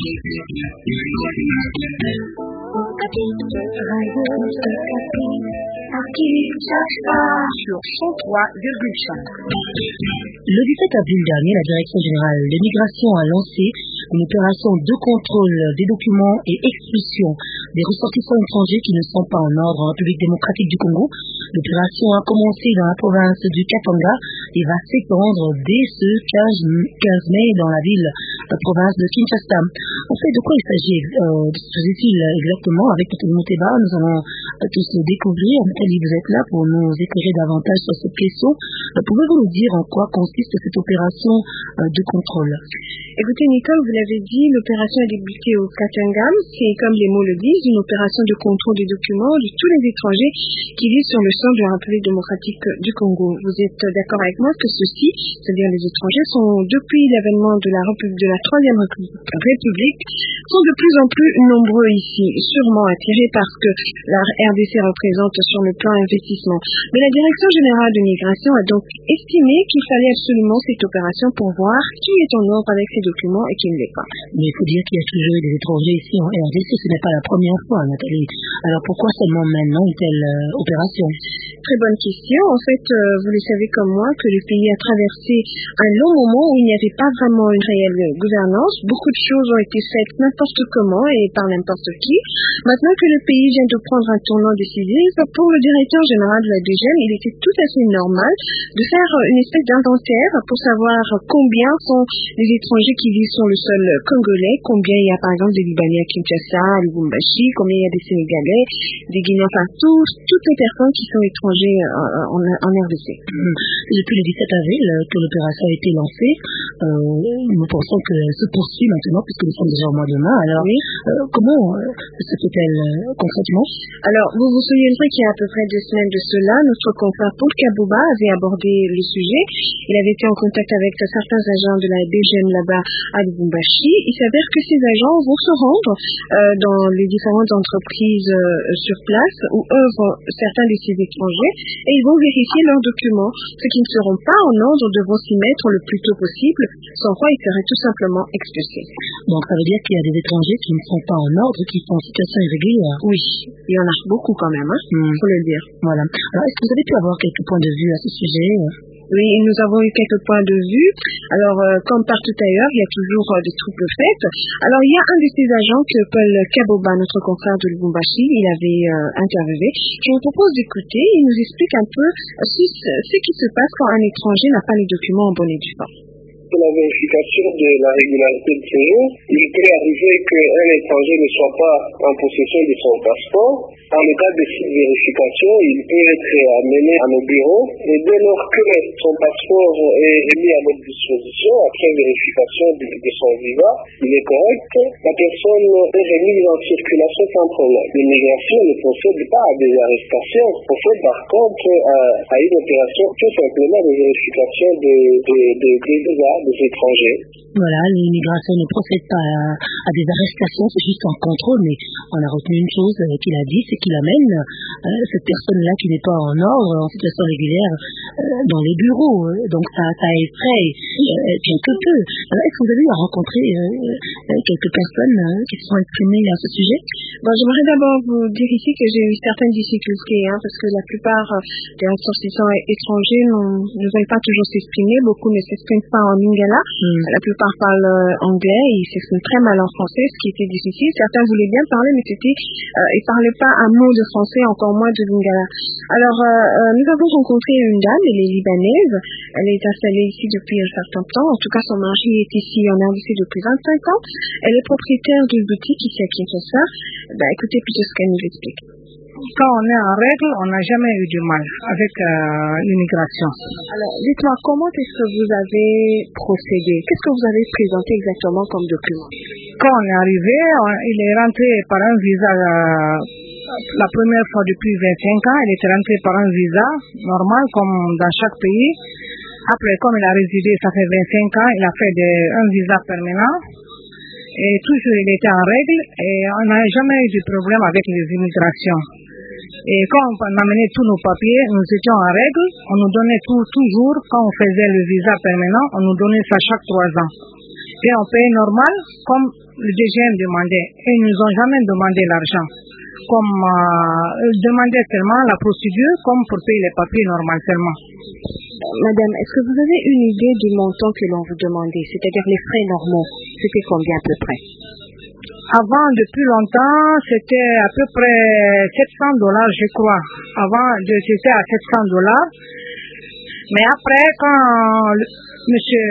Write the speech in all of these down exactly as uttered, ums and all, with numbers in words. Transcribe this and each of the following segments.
Sur cent trois virgule cinq. Le dix-sept avril dernier, la Direction générale des migrations a lancé une opération de contrôle des documents et expulsion des ressortissants étrangers qui ne sont pas en ordre en République démocratique du Congo. L'opération a commencé dans la province du Katanga et va s'étendre dès ce quinze mai dans la ville, la province de Kinshasa. En fait, de quoi il s'agit euh, il exactement avec Nathalie Mouteba? Nous allons euh, tous le découvrir. Nathalie, vous êtes là pour nous éclairer davantage sur cette question. Euh, Pouvez-vous nous dire en quoi consiste cette opération euh, de contrôle? Écoutez, Nicole, vous l'avez dit, l'opération a débuté au Katanga. C'est, comme les mots le disent, une opération de contrôle des documents de tous les étrangers qui vivent sur le sol de la République démocratique du Congo. Vous êtes d'accord avec moi que ceux-ci, c'est-à-dire les étrangers, sont depuis l'avènement de la République, de la Troisième République, sont de plus en plus nombreux ici, sûrement attirés parce que la R D C représente sur le plan investissement. Mais la Direction générale de migration a donc estimé qu'il fallait absolument cette opération pour voir qui est en ordre avec ces documents et qui ne l'est pas. Mais il faut dire qu'il y a toujours eu des étrangers ici en R D C, ce n'est pas la première fois, Nathalie. Alors pourquoi seulement maintenant une telle euh, opération? Très bonne question. En fait, euh, vous le savez comme moi que le pays a traversé un long moment où il n'y avait pas vraiment une réelle gouvernance. Beaucoup de choses ont été faites n'importe comment et par n'importe qui. Maintenant que le pays vient de prendre un tournant décisif, pour le directeur général de la D G M, il était tout à fait normal de faire une espèce d'inventaire pour savoir combien sont les étrangers qui vivent sur le sol congolais, combien il y a par exemple des Libanais à Kinshasa, à Lubumbashi, combien il y a des Sénégalais, des Guinéens, enfin tous, toutes les personnes qui sont étrangers en, en, en R D C. Mmh. Depuis le dix-sept avril que l'opération a été lancée, euh, nous pensons qu'elle se poursuit maintenant puisque nous sommes déjà au mois de mai. Alors oui. euh, comment euh, se fait-elle euh, concrètement? Alors vous vous souviendrez qu'il y a à peu près deux semaines de cela, notre confrère Paul Kabouba avait abordé le sujet. Il avait été en contact avec certains agents de la D G M là-bas à Lubumbashi. Il s'avère que ces agents vont se rendre euh, dans les différentes entreprises euh, sur place où œuvrent certains de ces étrangers et ils vont vérifier leurs documents. Ceux qui ne seront pas en ordre devront s'y mettre le plus tôt possible, sans quoi ils seraient tout simplement expulsés. Donc ça veut dire qu'il y a des étrangers qui ne sont pas en ordre, qui sont en situation irrégulière. Oui, il y en a beaucoup quand même, hein, mmh. faut le dire. Voilà. Alors est-ce que vous avez pu avoir quelques points de vue à ce sujet? Oui, nous avons eu quelques points de vue. Alors, euh, comme partout ailleurs, il y a toujours euh, des troubles faits. Alors, il y a un de ces agents que Paul Kaboba, notre confrère de Lubumbashi, il avait euh, interviewé. Je vous propose d'écouter. Il nous explique un peu ce, ce qui se passe quand un étranger n'a pas les documents en bonne et due forme. Pour la vérification de la régularité de séjour, il peut arriver qu'un étranger ne soit pas en possession de son passeport. En cas de cette vérification, il peut être amené à nos bureaux et dès lors que son passeport est mis à notre disposition, après vérification de, de son visa, il est correct, la personne est remise en circulation sans problème. L'immigration ne procède pas à des arrestations, procède par contre à, à une opération tout simplement de vérification de, de, de, de visa des étrangers. Voilà, l'immigration ne procède pas à, à des arrestations, c'est juste un contrôle, mais on a retenu une chose euh, qu'il a dit, c'est qu'il amène euh, cette personne-là qui n'est pas en ordre, en situation régulière, euh, dans les bureaux. Donc ça, ça effraie euh, quelque peu. Euh, est-ce que vous avez eu à rencontrer euh, euh, quelques personnes euh, qui se sont exprimées à ce sujet? Bon, j'aimerais d'abord vous dire ici que j'ai eu certaines difficultés, hein, parce que la plupart des ressortissants étrangers ne veulent pas toujours s'exprimer, beaucoup ne s'expriment pas en lingala, mm. La plupart parlent euh, anglais, et ils s'expriment très mal en français, ce qui était difficile. Certains voulaient bien parler, mais c'était, euh, ils parlaient pas un mot de français, encore moins de lingala. Alors, euh, euh, nous avons rencontré une dame, elle est libanaise, elle est installée ici depuis un certain temps, en tout cas son mari est ici en R D C depuis vingt-cinq ans, elle est propriétaire d'une boutique ici à Kinshasa. Bah, écoutez plutôt ce qu'elle nous explique. Quand on est en règle, on n'a jamais eu du mal avec euh, l'immigration. Alors, dites-moi, comment est-ce que vous avez procédé? Qu'est-ce que vous avez présenté exactement comme document? Quand on est arrivé, on, il est rentré par un visa, euh, la première fois depuis vingt-cinq ans, il était rentré par un visa normal comme dans chaque pays. Après, comme il a résidé, ça fait vingt-cinq ans, il a fait de, un visa permanent. Et toujours il était en règle et on n'a jamais eu de problème avec les immigrations. Et quand on amenait tous nos papiers, nous étions en règle, on nous donnait tout, toujours, quand on faisait le visa permanent, on nous donnait ça chaque trois ans. Et on payait normal, comme le D G M demandait. Et ils nous ont jamais demandé l'argent. Comme euh, demander seulement la procédure comme pour payer les papiers normal seulement. Madame, est-ce que vous avez une idée du montant que l'on vous demandait, c'est-à-dire les frais normaux? C'était combien à peu près? Avant, depuis longtemps, c'était à peu près sept cents dollars, je crois. Avant, c'était à sept cents dollars. Mais après, quand M.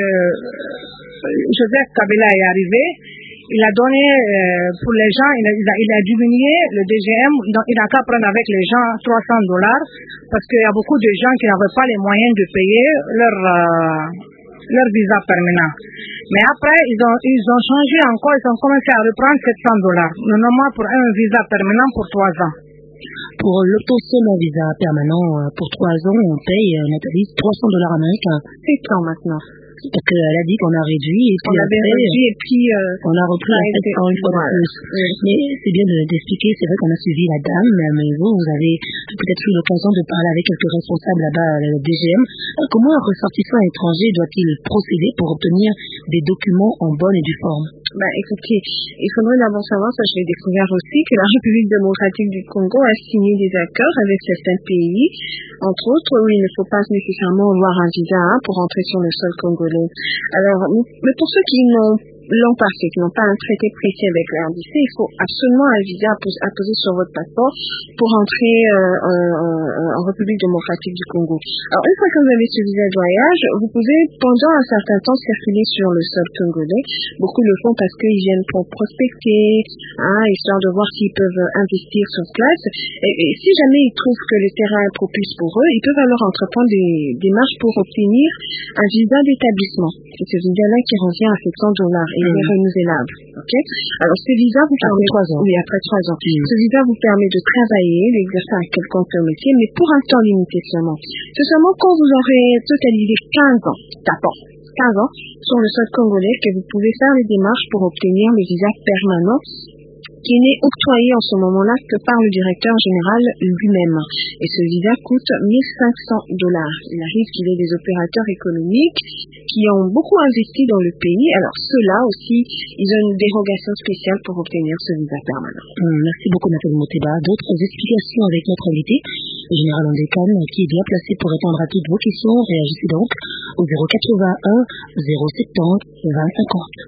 Joseph Kabila est arrivé, il a donné euh, pour les gens, il a, il, a, il a diminué le D G M, donc il n'a qu'à prendre avec les gens trois cents dollars, parce qu'il y a beaucoup de gens qui n'avaient pas les moyens de payer leur, euh, leur visa permanent. Mais après, ils ont, ils ont changé encore, ils ont commencé à reprendre sept cents dollars, normalement pour un visa permanent pour trois ans. Pour l'obtention d'un visa permanent pour trois ans, on paye, Nathalie, trois cents dollars américains. C'est quand maintenant? Parce qu'elle a dit qu'on a réduit et puis on après, avait réduit et puis euh, on a repris à sept cents une fois de plus. Oui. Mais c'est bien de, d'expliquer, c'est vrai qu'on a suivi la dame, mais vous, vous avez peut-être eu l'occasion de parler avec quelques responsables là-bas à la D G M. Alors, comment un ressortissant étranger doit-il procéder pour obtenir des documents en bonne et due forme? Ben, écoutez, il faudrait d'abord savoir, ça je l'ai découvert aussi, que la République démocratique du Congo a signé des accords avec certains pays, entre autres où il ne faut pas nécessairement avoir un visa hein, pour entrer sur le sol congolais. Alors, mais pour ceux qui n'ont l'ont pas fait, qui n'ont pas un traité précis avec la R D C, il faut absolument un visa à poser, à poser sur votre passeport pour entrer euh, euh, en République démocratique du Congo. Alors, une fois que vous avez ce visa de voyage, vous pouvez pendant un certain temps circuler sur le sol congolais. Beaucoup le font parce qu'ils viennent pour prospecter, hein, histoire de voir s'ils peuvent investir sur place. Et, et si jamais ils trouvent que le terrain est propice pour eux, ils peuvent alors entreprendre des démarches pour obtenir un visa d'établissement. C'est ce visa-là qui revient à sept cents dollars. Et il est renouvelable. Okay? Alors, ce visa vous permet, après trois ans. Oui, après trois ans. Mmh. Ce visa vous permet de travailler, d'exercer un quelconque métier, mais pour un temps limité seulement. C'est seulement quand vous aurez totalisé quinze ans, d'abord, quinze ans, sur le sol congolais que vous pouvez faire les démarches pour obtenir le visa permanent qui n'est octroyé en ce moment-là que par le directeur général lui-même. Et ce visa coûte mille cinq cents dollars. Il arrive qu'il y ait des opérateurs économiques qui ont beaucoup investi dans le pays. Alors ceux-là aussi, ils ont une dérogation spéciale pour obtenir ce visa permanent. Hum, merci beaucoup Nathalie Moteba. D'autres explications avec notre invité, le général Ondekane, qui est bien placé pour répondre à toutes vos questions. Réagissez donc au zéro quatre-vingt-un zéro soixante-dix vingt cinquante.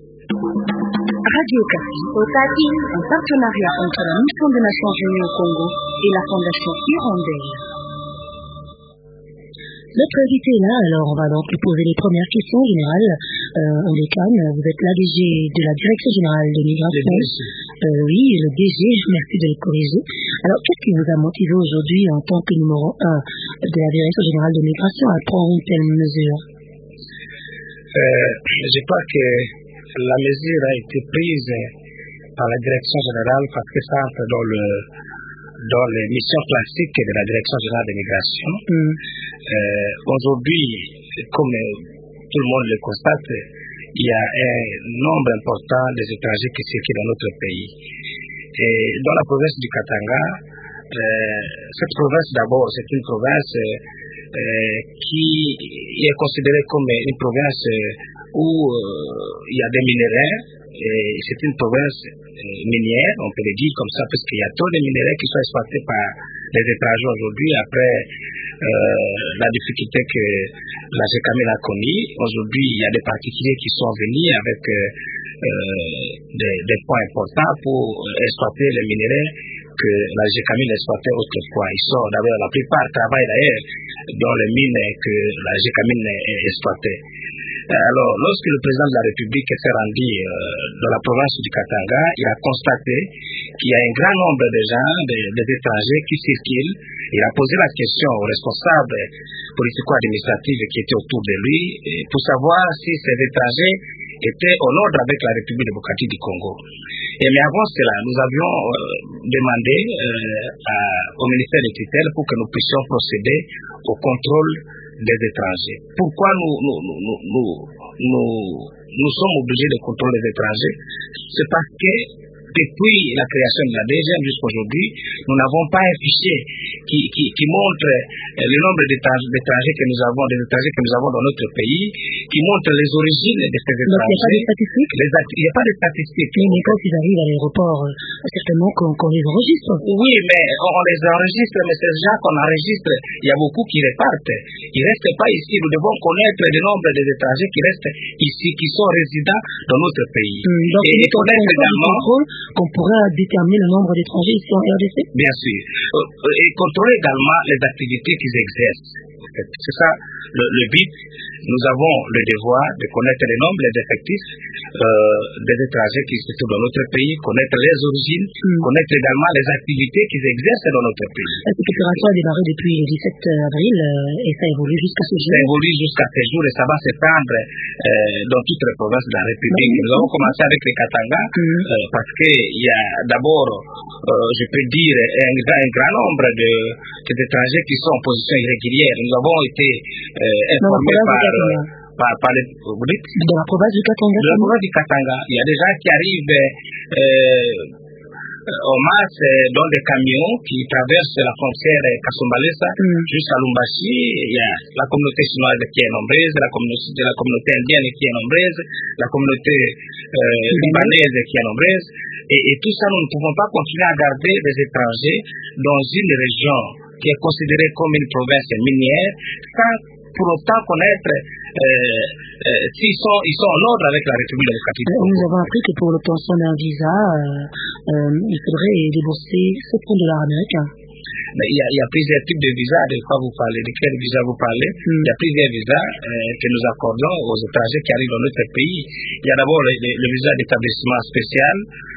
Radio Okapi, Okapi, en partenariat entre la Mission des Nations Unies au Congo et la Fondation Hirondelle. Notre invité est là, alors on va donc lui poser les premières questions. Général euh, Ondekane, vous êtes l'A D G de la Direction Générale de Migration. Euh, oui, le D G, merci de le corriger. Alors, qu'est-ce qui vous a motivé aujourd'hui en tant que numéro un de la Direction Générale de Migration à prendre une telle mesure? euh, Je crois que la mesure a été prise par la Direction Générale parce que ça entre dans le dans les missions classiques de la Direction Générale de Migration. Mm. Euh, aujourd'hui, comme tout le monde le constate, il y a un nombre important des étrangers qui circulent dans notre pays. Et dans la province du Katanga, euh, cette province d'abord, c'est une province euh, qui est considérée comme une province où euh, il y a des minéraux. Et c'est une province minière, on peut le dire comme ça, parce qu'il y a trop de minéraux qui sont exploités par les étrangers aujourd'hui, après euh, la difficulté que la GECAMIN a connue. Aujourd'hui, il y a des particuliers qui sont venus avec euh, euh, des, des points importants pour exploiter les minéraux que la GECAMIN exploitait autrefois. Ils sont d'ailleurs, la plupart travaillent d'ailleurs dans les mines que la GECAMIN exploitait. Alors, lorsque le président de la République s'est rendu euh, dans la province du Katanga, il a constaté qu'il y a un grand nombre de gens, des, des étrangers qui circulent. Il a posé la question aux responsables politico-administratifs qui étaient autour de lui pour savoir si ces étrangers étaient en ordre avec la République démocratique du Congo. Et mais avant cela, nous avions euh, demandé euh, à, au ministère des tutelles pour que nous puissions procéder au contrôle des étrangers. Pourquoi nous, nous, nous, nous, nous, nous sommes obligés de contrôler les étrangers? C'est parce que depuis la création de la D G M jusqu'à aujourd'hui, nous n'avons pas un fichier qui, qui, qui montre le nombre d'étrangers que nous avons, des étrangers que nous avons dans notre pays, qui montre les origines de ces étrangers. Donc il n'y a pas de statistiques. Il n'y a pas de statistiques. Mais, mais quand ils arrivent à l'aéroport, euh, certainement qu'on, qu'on les enregistre. Oui, mais on, on les enregistre, mais ces gens qu'on enregistre, il y a beaucoup qui repartent. Ils ne restent pas ici. Nous devons connaître le nombre des étrangers qui restent ici, qui sont résidents dans notre pays. Hum, donc et, et connaître également qu'on pourrait déterminer le nombre d'étrangers ici en R D C. Bien sûr. Et contrôler également les activités qu'ils exercent. C'est ça le, le but. Nous avons le devoir de connaître les nombres, les effectifs euh, des étrangers qui se trouvent dans notre pays, connaître les origines, mm. connaître également les activités qu'ils exercent dans notre pays. Cette opération a démarré depuis le dix-sept avril euh, et ça évolue jusqu'à ce jour. Ça évolue jusqu'à ce jour et ça va s'étendre euh, dans toutes les provinces de la République. Mm. Nous avons commencé avec les Katanga mm. euh, parce qu'il y a d'abord, euh, je peux dire, un, un grand nombre de, d'étrangers qui sont en position irrégulière. Nous avons été euh, informés par... Par, par les, vous dites, de la province du Katanga. De la province du Katanga. Il y a des gens qui arrivent euh, en masse euh, dans des camions qui traversent la frontière Kasumbalesa mm. jusqu'à Lumbashi. Il y a la communauté chinoise qui est nombreuse, la communauté, la communauté indienne qui est nombreuse, la communauté euh, libanaise qui est nombreuse. Et, et tout ça, nous ne pouvons pas continuer à garder des étrangers dans une région qui est considérée comme une province minière sans pour autant connaître euh, euh, s'ils sont, ils sont en ordre avec la République démocratique. Nous avons appris que pour l'obtention d'un visa, euh, euh, il faudrait débourser sept dollars américains. Mais il, y a, il y a plusieurs types de visas, de quoi vous parlez, de quel visa vous parlez. Mm. Il y a plusieurs visas euh, que nous accordons aux étrangers qui arrivent dans notre pays. Il y a d'abord le, le, le visa d'établissement spécial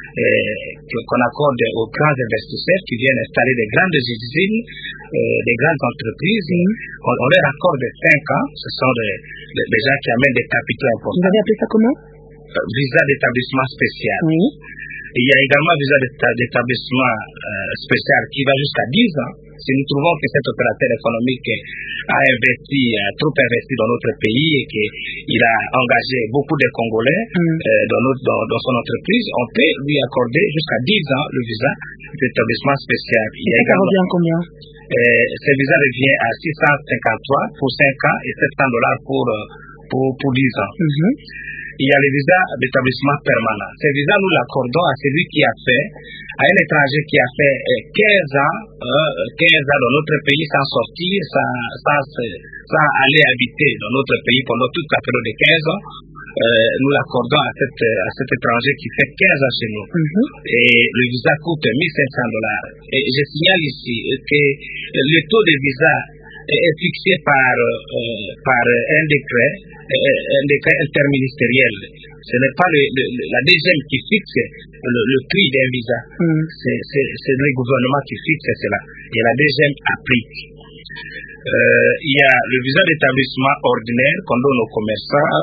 euh, qu'on accorde aux grands investisseurs qui viennent installer des grandes usines, euh, des grandes entreprises. Mm. On, on leur accorde cinq ans. Ce sont des, des, des gens qui amènent des capitaux importants. Vous avez appelé ça comment? euh, Visa d'établissement spécial. Oui. Il y a également un visa d'établissement euh, spécial qui va jusqu'à dix ans. Si nous trouvons que cet opérateur économique a investi, a trop investi dans notre pays et qu'il a engagé beaucoup de Congolais mm. euh, dans, notre, dans, dans son entreprise, on peut lui accorder jusqu'à dix ans le visa d'établissement spécial. Il y a également, ça revient combien? euh, Ce visa revient à six cent cinquante-trois pour cinq ans et sept cents dollars pour, pour, pour dix ans. Mm-hmm. Il y a le visa d'établissement permanent. Ce visa, nous l'accordons à celui qui a fait, à un étranger qui a fait quinze ans, euh, quinze ans dans notre pays sans sortir, sans, sans, sans aller habiter dans notre pays pendant toute la période de quinze ans. Euh, nous l'accordons à, cette, à cet étranger qui fait quinze ans chez nous. Mm-hmm. Et le visa coûte mille cinq cents dollars. Et je signale ici que le taux de visa est fixé par, euh, par un décret, euh, un décret interministériel. Ce n'est pas le, le, la D G M qui fixe le, le prix d'un visa. Mm. C'est, c'est, c'est le gouvernement qui fixe cela. Et la D G M applique. Euh, il y a le visa d'établissement ordinaire qu'on donne aux commerçants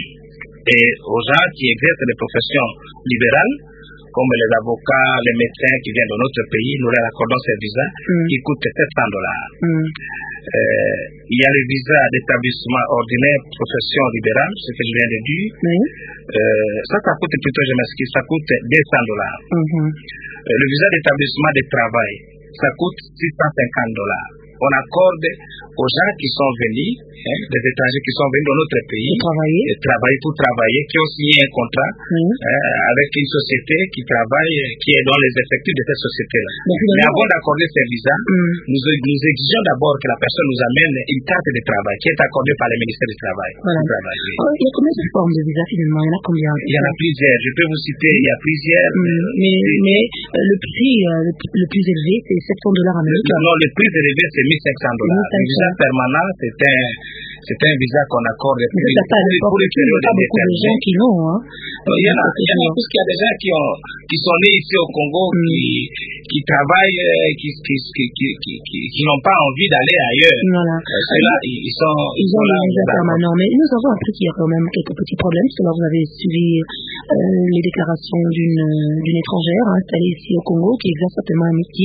et aux gens qui exercent des professions libérales, comme les avocats, les médecins qui viennent dans notre pays. Nous leur accordons ces visas mm. qui coûtent sept cents dollars. Mm. Euh, il y a le visa d'établissement ordinaire, profession libérale, ce que je viens de dire. Mm. Euh, ça, ça coûte plutôt, je m'excuse, ça coûte deux cents dollars. Mm-hmm. Euh, le visa d'établissement de travail, ça coûte six cent cinquante dollars. On accorde aux gens qui sont venus, hein, des étrangers qui sont venus dans notre pays, travailler. Et travailler pour travailler, qui ont signé un contrat mm. hein, avec une société qui travaille, qui est dans les effectifs de cette société-là. Mais, Mais avant d'accorder ces visas, mm. nous, nous exigeons d'abord que la personne nous amène une carte de travail qui est accordée par le ministère du Travail. Voilà. Travail oui. oh, il y a combien de formes de visas finalement? Il y en a combien? Il y en a plusieurs. Je peux vous citer, il y a plusieurs. Mm. Mais, mais euh, le prix euh, le, le plus élevé, c'est sept cents dollars américains. Non, le prix élevé, c'est mille cinq cents dollars. Le visa permanent, c'est un, c'est un visa qu'on accorde pour, les, pour, pour les périodes de beaucoup de gens qui l'ont. Hein. Il y en a, il y en a parce qu'il y a des gens qui, ont, qui sont nés ici au Congo, mm. qui, qui travaillent, qui, qui, qui, qui, qui, qui, qui n'ont pas envie d'aller ailleurs. Voilà. Euh, Ceux-là, ils, ils sont, ils, ils ont des visas permanents. Mais nous avons appris qu'il y a quand même quelques petits problèmes. Parce que là, vous avez suivi euh, les déclarations d'une, d'une étrangère hein, installée ici au Congo, qui exerce certainement un métier.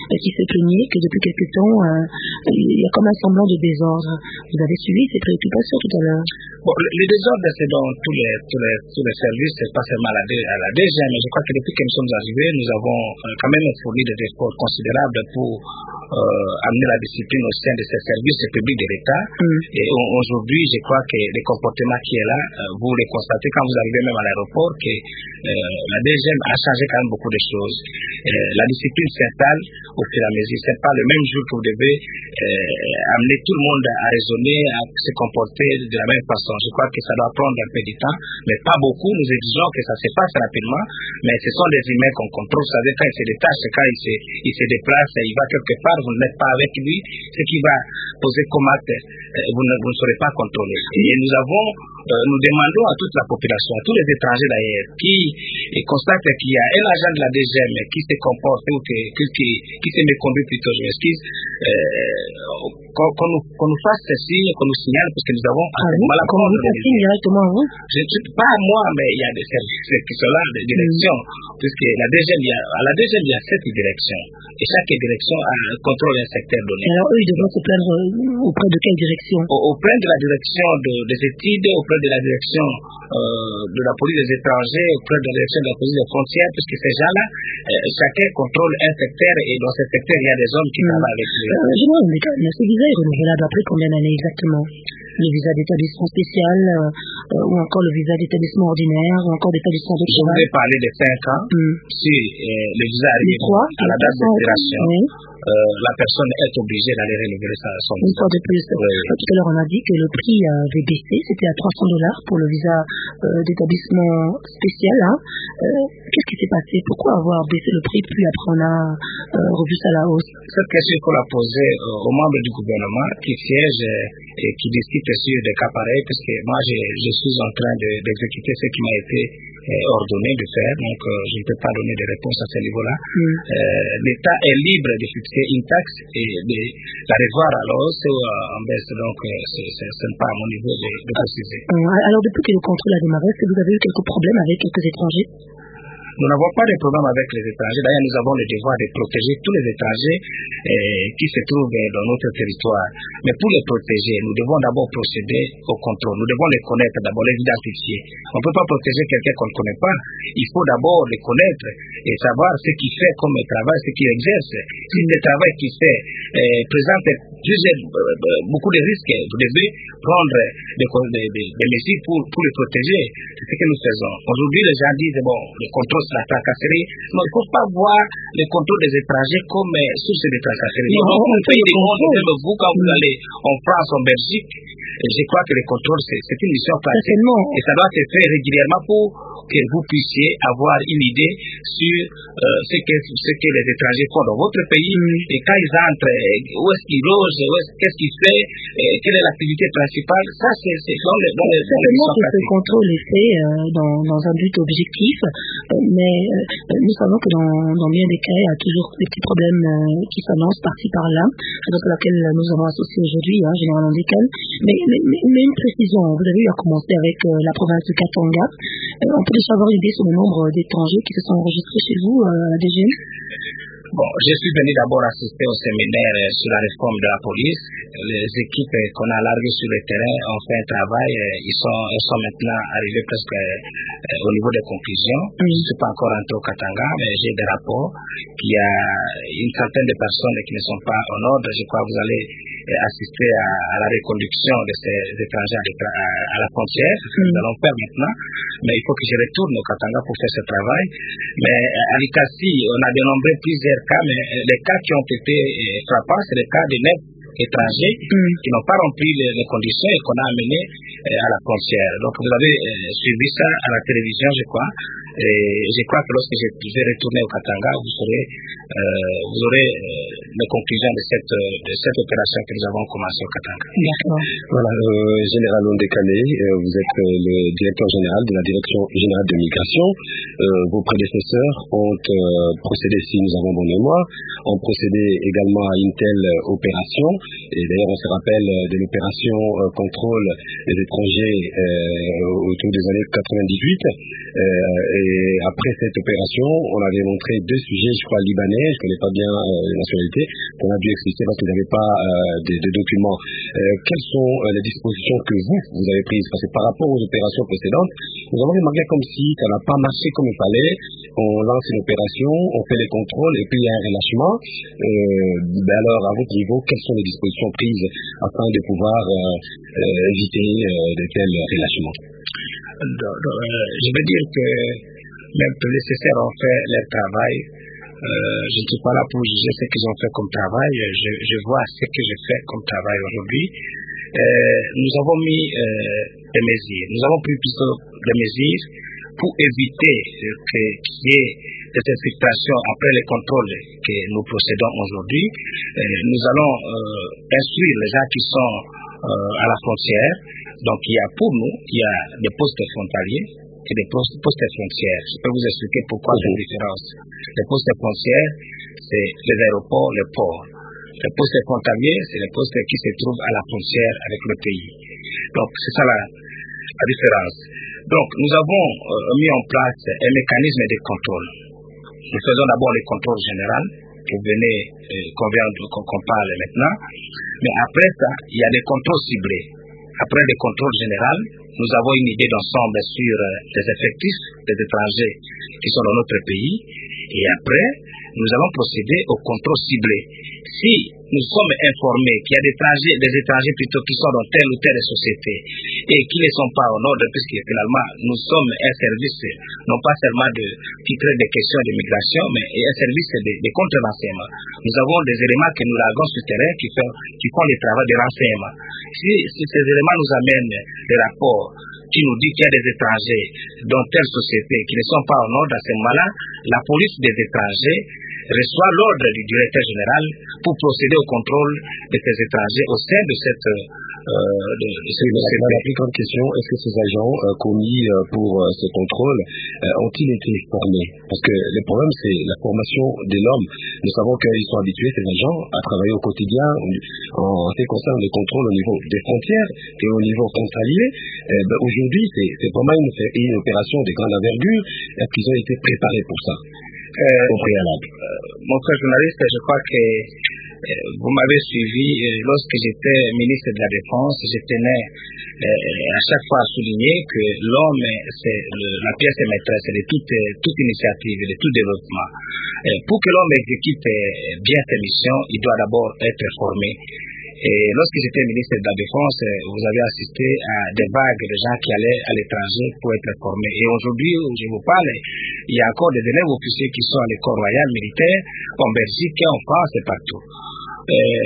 qui se plaignaient que depuis quelque temps, euh, il y a comme un semblant de désordre. Vous avez suivi ces préoccupations tout à l'heure? Bon, le, le désordre, c'est dans tous les, tous les, tous les services, c'est pas seulement à la, à la D G, mais je crois que depuis que nous sommes arrivés, nous avons euh, quand même fourni des efforts considérables pour euh, amener la discipline au sein de ces services publics de l'État. Mm. Et on, aujourd'hui, je crois que le comportement qui est là, euh, vous le constatez quand vous arrivez même à l'aéroport, que euh, la D G a changé quand même beaucoup de choses. Euh, la discipline s'installe au fur et à mesure. C'est pas le même jour que vous devez euh, amener tout le monde à raisonner, à se comporter de la même façon. Je crois que ça doit prendre un peu de temps, mais pas beaucoup. Nous exigeons que ça se passe rapidement, mais ce sont des humains qu'on contrôle. Vous savez, quand il se détache, quand il se, il se déplace, il va quelque part, vous n'êtes pas avec lui, ce qui va poser comme acte, vous ne, vous ne serez pas contrôlé. Et nous avons, euh, nous demandons à toute la population, à tous les étrangers d'ailleurs, qui constatent qu'il y a un agent de la D G M qui se comporte ou qui, qui, qui, qui se méconduit plutôt, je m'excuse, euh, qu'on, qu'on, nous, qu'on nous fasse ces signes, qu'on nous signale, parce que nous avons ah oui, mal à comment vous faites signe directement à vous? Je ne suis pas à moi, mais il y a des services qui sont là, des directions, mm. puisque la D G M, il y a, à la D G M, il y a sept directions, et chaque direction a un contrôle d'un secteur donné. Alors eux, ils devront se plaindre auprès de quelle direction? Auprès de la direction de, des études, auprès de la direction euh, de la police des étrangers, auprès de la direction de la police des frontières, puisque ces gens-là, euh, chacun contrôle un secteur, et dans ce secteur, il y a des hommes qui mm. travaillent avec lui. Euh, je demande, mais ce visa est renouvelable après combien d'années exactement? Le visa d'établissement spécial, euh, ou encore le visa d'établissement ordinaire, ou encore d'établissement de travail? Je voulais parler de cinq ans. Mm. Si euh, le visa arrive à la date d'expiration, oui. Euh, la personne est obligée d'aller renouveler sa, son visa. Une fois de plus. Oui. Tout à l'heure, on a dit que le prix avait baissé, c'était à trois cents dollars pour le visa euh, d'établissement spécial. Hein. Euh, qu'est-ce qui s'est passé? Pourquoi avoir baissé le prix, puis après on a euh, revu ça à la hausse? Cette question qu'on a posée euh, aux membres du gouvernement qui siègent euh, et qui discutent sur des cas pareils, parce que moi, je, je suis en train de, d'exécuter ce qui m'a été euh, ordonné de faire, donc euh, je ne peux pas donner de réponse à ce niveau-là. Mm. Euh, L'État est libre de fixer une taxe et de la revoir à la hausse ou en baisse, donc euh, ce n'est pas à mon niveau de, de préciser. Alors depuis que le contrôle a démarré, est-ce que vous avez eu quelques problèmes avec quelques étrangers? Nous n'avons pas de problème avec les étrangers. D'ailleurs, nous avons le devoir de protéger tous les étrangers eh, qui se trouvent dans notre territoire. Mais pour les protéger, nous devons d'abord procéder au contrôle. Nous devons les connaître, d'abord les identifier. On ne peut pas protéger quelqu'un qu'on ne connaît pas. Il faut d'abord les connaître et savoir ce qu'il fait comme travail, ce qu'il exerce. Si le travail qu'il fait eh, présente plusieurs, euh, beaucoup de risques, vous devez prendre des, des, des, des mesures pour, pour les protéger. C'est ce que nous faisons. Aujourd'hui, les gens disent, bon, le contrôle c'est la tracasserie. Non, il ne faut pas voir le contrôle des étrangers comme euh, source de tracasserie. Dans beaucoup de pays du monde, même vous, quand vous allez en France, en Belgique, je crois que le contrôle, c'est, c'est une mission pratique. Et ça doit se faire régulièrement pour que vous puissiez avoir une idée sur euh, ce, que, ce que les étrangers font dans votre pays. Mm. Et quand ils entrent, où est-ce qu'ils logent, où est-ce, qu'est-ce qu'ils font, et quelle est l'activité principale. Ça, c'est, c'est dans les, dans les, dans les missions pratiques. Ce contrôle est fait euh, dans, dans un but objectif, euh, mais euh, nous savons que dans, dans bien des cas, il y a toujours des petits problèmes euh, qui s'annoncent par-ci par-là, raison pour laquelle nous avons associé aujourd'hui, hein, Général Andécal. Mais, mais, mais, mais une précision, vous avez eu à commencer avec euh, la province de Katanga. Euh, on peut déjà avoir une idée sur le nombre d'étrangers qui se sont enregistrés chez vous euh, à la D G M? Bon, je suis venu d'abord assister au séminaire sur la réforme de la police. Les équipes qu'on a larguées sur le terrain ont fait un travail. Ils sont, ils sont maintenant arrivés presque au niveau des conclusions. Mm. Je ne suis pas encore entré au Katanga, mais j'ai des rapports qu'il y a une centaine de personnes qui ne sont pas en ordre. Je crois que vous allez assister à, à la reconduction de ces étrangers à, à, à la frontière. C'est ce que nous allons faire maintenant. Mais il faut que je retourne au Katanga pour faire ce travail. Mais à l'Ikassi, on a dénombré plusieurs cas, mais les cas qui ont été frappants, c'est les cas de neuf étrangers mm. qui n'ont pas rempli les, les conditions et qu'on a amenés euh, à la frontière. Donc vous avez euh, suivi ça à la télévision, je crois. Et je crois que lorsque je vais retourner au Katanga, vous saurez, euh, vous aurez euh, les conclusions de cette, de cette opération que nous avons commencé au Katanga. D'accord. Voilà, euh, Général Ondekane, euh, vous êtes euh, le directeur général de la Direction générale de migration. Euh, vos prédécesseurs ont euh, procédé, si nous avons bon mémoire, ont procédé également à une telle opération. Et d'ailleurs, on se rappelle de l'opération euh, contrôle des étrangers euh, autour des années quatre-vingt-dix-huit. Euh, et Et après cette opération, on avait montré deux sujets, je crois, libanais, je ne connais pas bien euh, les nationalités, qu'on a dû expliciter parce qu'ils n'avaient pas euh, de, de documents. Euh, quelles sont euh, les dispositions que vous, vous avez prises? Parce que par rapport aux opérations précédentes, nous avons remarqué comme si ça n'a pas marché comme il fallait. On lance une opération, on fait les contrôles et puis il y a un relâchement. Euh, ben alors, à votre niveau, quelles sont les dispositions prises afin de pouvoir euh, euh, éviter euh, de tels relâchements? Donc, donc, euh, je veux dire que même que les C C R ont fait leur travail. Euh, je ne suis pas là pour juger ce qu'ils ont fait comme travail. Je, je vois ce que j'ai fait comme travail aujourd'hui. Euh, nous avons mis euh, des mesures. Nous avons pris plutôt des mesures pour éviter euh, qu'il y ait des infiltrations après les contrôles que nous procédons aujourd'hui. Euh, nous allons euh, instruire les gens qui sont euh, à la frontière. Donc il y a pour nous, il y a des postes frontaliers et des postes, postes frontières. Je peux vous expliquer pourquoi cette différence. Les postes frontières, c'est les aéroports, les ports. Les postes frontaliers, c'est les postes qui se trouvent à la frontière avec le pays. Donc c'est ça la, la différence. Donc nous avons euh, mis en place un mécanisme de contrôle. Nous faisons d'abord les contrôles généraux, que vous venez, euh, qu'on vient qu'on, qu'on parle maintenant. Mais après ça, il y a des contrôles ciblés. Après les contrôles généraux, nous avons une idée d'ensemble sur euh, les effectifs des étrangers qui sont dans notre pays. Et après, nous allons procéder au contrôle ciblé. Si nous sommes informés qu'il y a des étrangers, des étrangers plutôt qui sont dans telle ou telle société et qui ne sont pas en ordre, puisque finalement nous sommes un service, non pas seulement de, qui traite des questions d'immigration, mais un service de, de contre-renseignement. Nous avons des éléments que nous larguons sur le terrain qui font, qui font le travail de renseignement. Si, si ces éléments nous amènent des rapports qui nous dit qu'il y a des étrangers dans telle société qui ne sont pas en ordre, à ce moment-là, la police des étrangers reçoit l'ordre du directeur général pour procéder au contrôle de ces étrangers au sein de cette euh, de, de cette société. La plus grande question, est-ce que ces agents euh, commis euh, pour euh, ce contrôle euh, ont-ils été formés? Parce que le problème, c'est la formation de l'homme. Nous savons qu'ils sont habitués, ces agents, à travailler au quotidien en ce qui concerne le contrôle au niveau des frontières et au niveau frontalier. Euh, ben, aujourd'hui, c'est, c'est vraiment une, une opération de grande envergure. Est-ce qu'ils ont été préparés pour ça? Euh, au préalable. Euh, mon frère journaliste, je crois que euh, vous m'avez suivi euh, lorsque j'étais ministre de la Défense. Je tenais euh, à chaque fois à souligner que l'homme, c'est le, la pièce maîtresse de toute, toute initiative, de tout développement. Euh, pour que l'homme exécute bien ses missions, il doit d'abord être formé. Et lorsque j'étais ministre de la Défense, vous avez assisté à des vagues de gens qui allaient à l'étranger pour être formés. Et aujourd'hui, où je vous parle, il y a encore des élèves officiers qui sont à l'école royale militaire, en Belgique, en France et partout. Et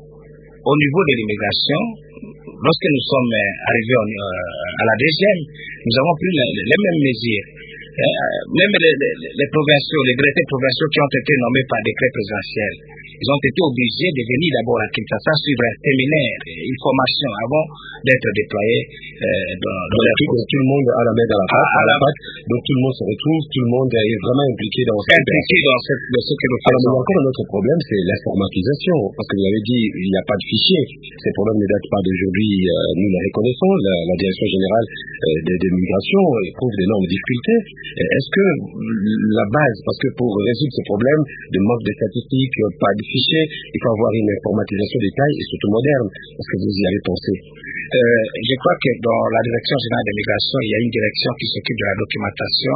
au niveau de l'immigration, lorsque nous sommes arrivés à la deuxième, nous avons pris les, les mêmes mesures. Même les, les, les provinciaux, les greffiers provinciaux qui ont été nommés par décret présidentiel, ils ont été obligés de venir d'abord à Kinshasa suivre un séminaire, une formation avant d'être déployés euh, dans, dans la tout, tout le monde a la main dans la pâte, à, à la pâte, donc tout le monde se retrouve, tout le monde est vraiment impliqué dans cette impliqué dans, cette, dans ce que nous faisons. Alors, encore un autre problème, c'est l'informatisation, parce que vous avez dit il n'y a pas de fichier. Ces problèmes ne datent pas d'aujourd'hui, euh, nous les reconnaissons. La, la direction générale euh, des, des migrations éprouve d'énormes difficultés. Est-ce que la base, parce que pour résoudre ce problème de manque de statistiques, pas de fichiers, il faut avoir une informatisation des tailles et surtout moderne. Est-ce que vous y avez pensé? euh, Je crois que dans la direction générale des migrations, il y a une direction qui s'occupe de la documentation,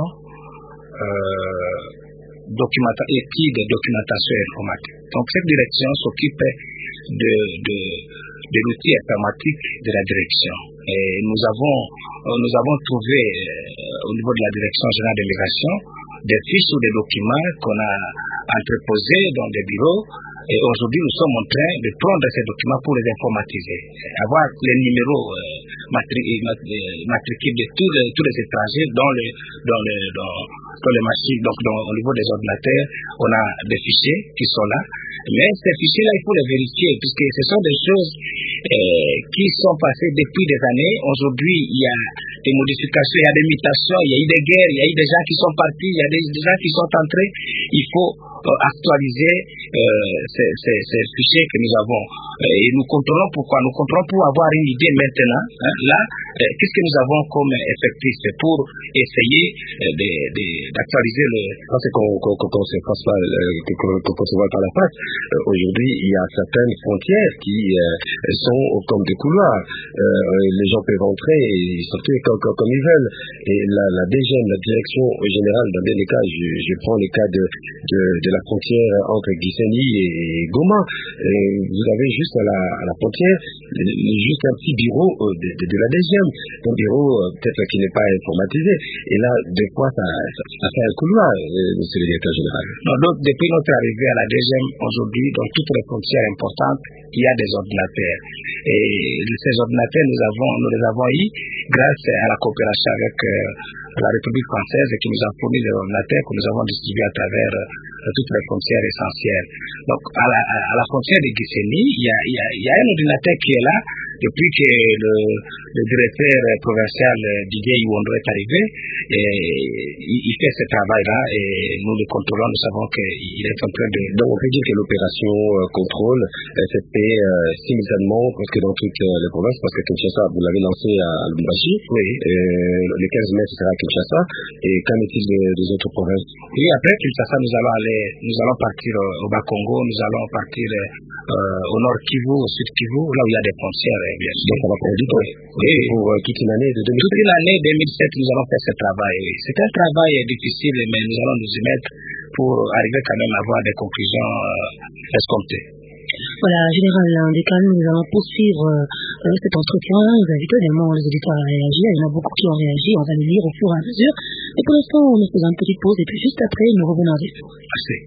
euh, documenta- et qui de documentation informatique. Donc cette direction s'occupe de, de, de l'outil informatique de la direction. Et nous avons, nous avons trouvé euh, au niveau de la direction générale des migrations des fiches ou des documents qu'on a entreposés dans des bureaux. Et aujourd'hui, nous sommes en train de prendre ces documents pour les informatiser, avoir les numéros euh, matri- matricules de tous les, tous les étrangers dans les, dans les, dans, dans les machines, donc dans, au niveau des ordinateurs, on a des fichiers qui sont là. Mais ces fichiers-là, il faut les vérifier, puisque ce sont des choses euh, qui sont passées depuis des années. Aujourd'hui, il y a des modifications, il y a des mutations, il y a eu des guerres, il y a eu des gens qui sont partis, il y a des, des gens qui sont entrés. Il faut euh, actualiser euh, ces, ces, ces fichiers que nous avons. Et nous contrôlons pourquoi? Nous contrôlons pour avoir une idée maintenant. Hein, là, qu'est-ce que nous avons comme effectif pour essayer d'actualiser le... C'est qu'on qu'on se fasse pas, qu'on se voit par la face. Aujourd'hui, il y a certaines frontières qui sont comme des couloirs. Les gens peuvent entrer et sortir comme, comme, comme ils veulent. Et la, la D G M, la direction générale, dans bien des cas, je, je prends le cas de, de, de la frontière entre Gisenyi et Goma. Et vous avez juste à la, à la frontière, juste un petit bureau de, de, de la D G M. Un bureau peut-être qui n'est pas informatisé. Et là, des fois, ça, ça, ça fait un couloir, monsieur le directeur général. Non, donc, depuis notre arrivée à la D G M aujourd'hui, dans toutes les frontières importantes, il y a des ordinateurs. Et ces ordinateurs, nous avons, nous les avons eu grâce à la coopération avec euh, la République française qui nous a fourni des ordinateurs que nous avons distribués à travers euh, toutes les frontières essentielles. Donc, à la, à la frontière de Gisenyi, il y a, il y a, il y a un ordinateur qui est là depuis que le, le directeur provincial Didier Iwondo est arrivé. Et il, il fait ce travail-là et nous le contrôlons, nous savons qu'il est en train de... Donc, on peut dire que l'opération euh, contrôle s'est fait euh, simultanément presque dans toutes euh, les provinces, parce que Kinshasa, vous l'avez lancé à Lubumbashi. Oui. Euh, le quinze mai, ce sera à Kinshasa. Et qu'en est-il des, des autres provinces? Oui, après Kinshasa, nous allons aller, nous allons partir au Bas-Congo, nous allons partir euh, au Nord Kivu, au Sud Kivu, là où il y a des frontières, bien sûr. Donc, ça va prendre du temps. Oui. Pour euh, toute une année de deux mille sept. Toute une année deux mille sept, nous allons faire ce travail. C'est un travail difficile, mais nous allons nous y mettre pour arriver quand même à avoir des conclusions euh, escomptées. Voilà, Général Ndekane, nous allons poursuivre euh, cet entretien. Nous invitons également les auditeurs à réagir. Il y en a beaucoup qui ont réagi. On va les lire au fur et à mesure. Mais pour l'instant, nous faisons une petite pause et puis juste après, nous revenons avec vous. Merci.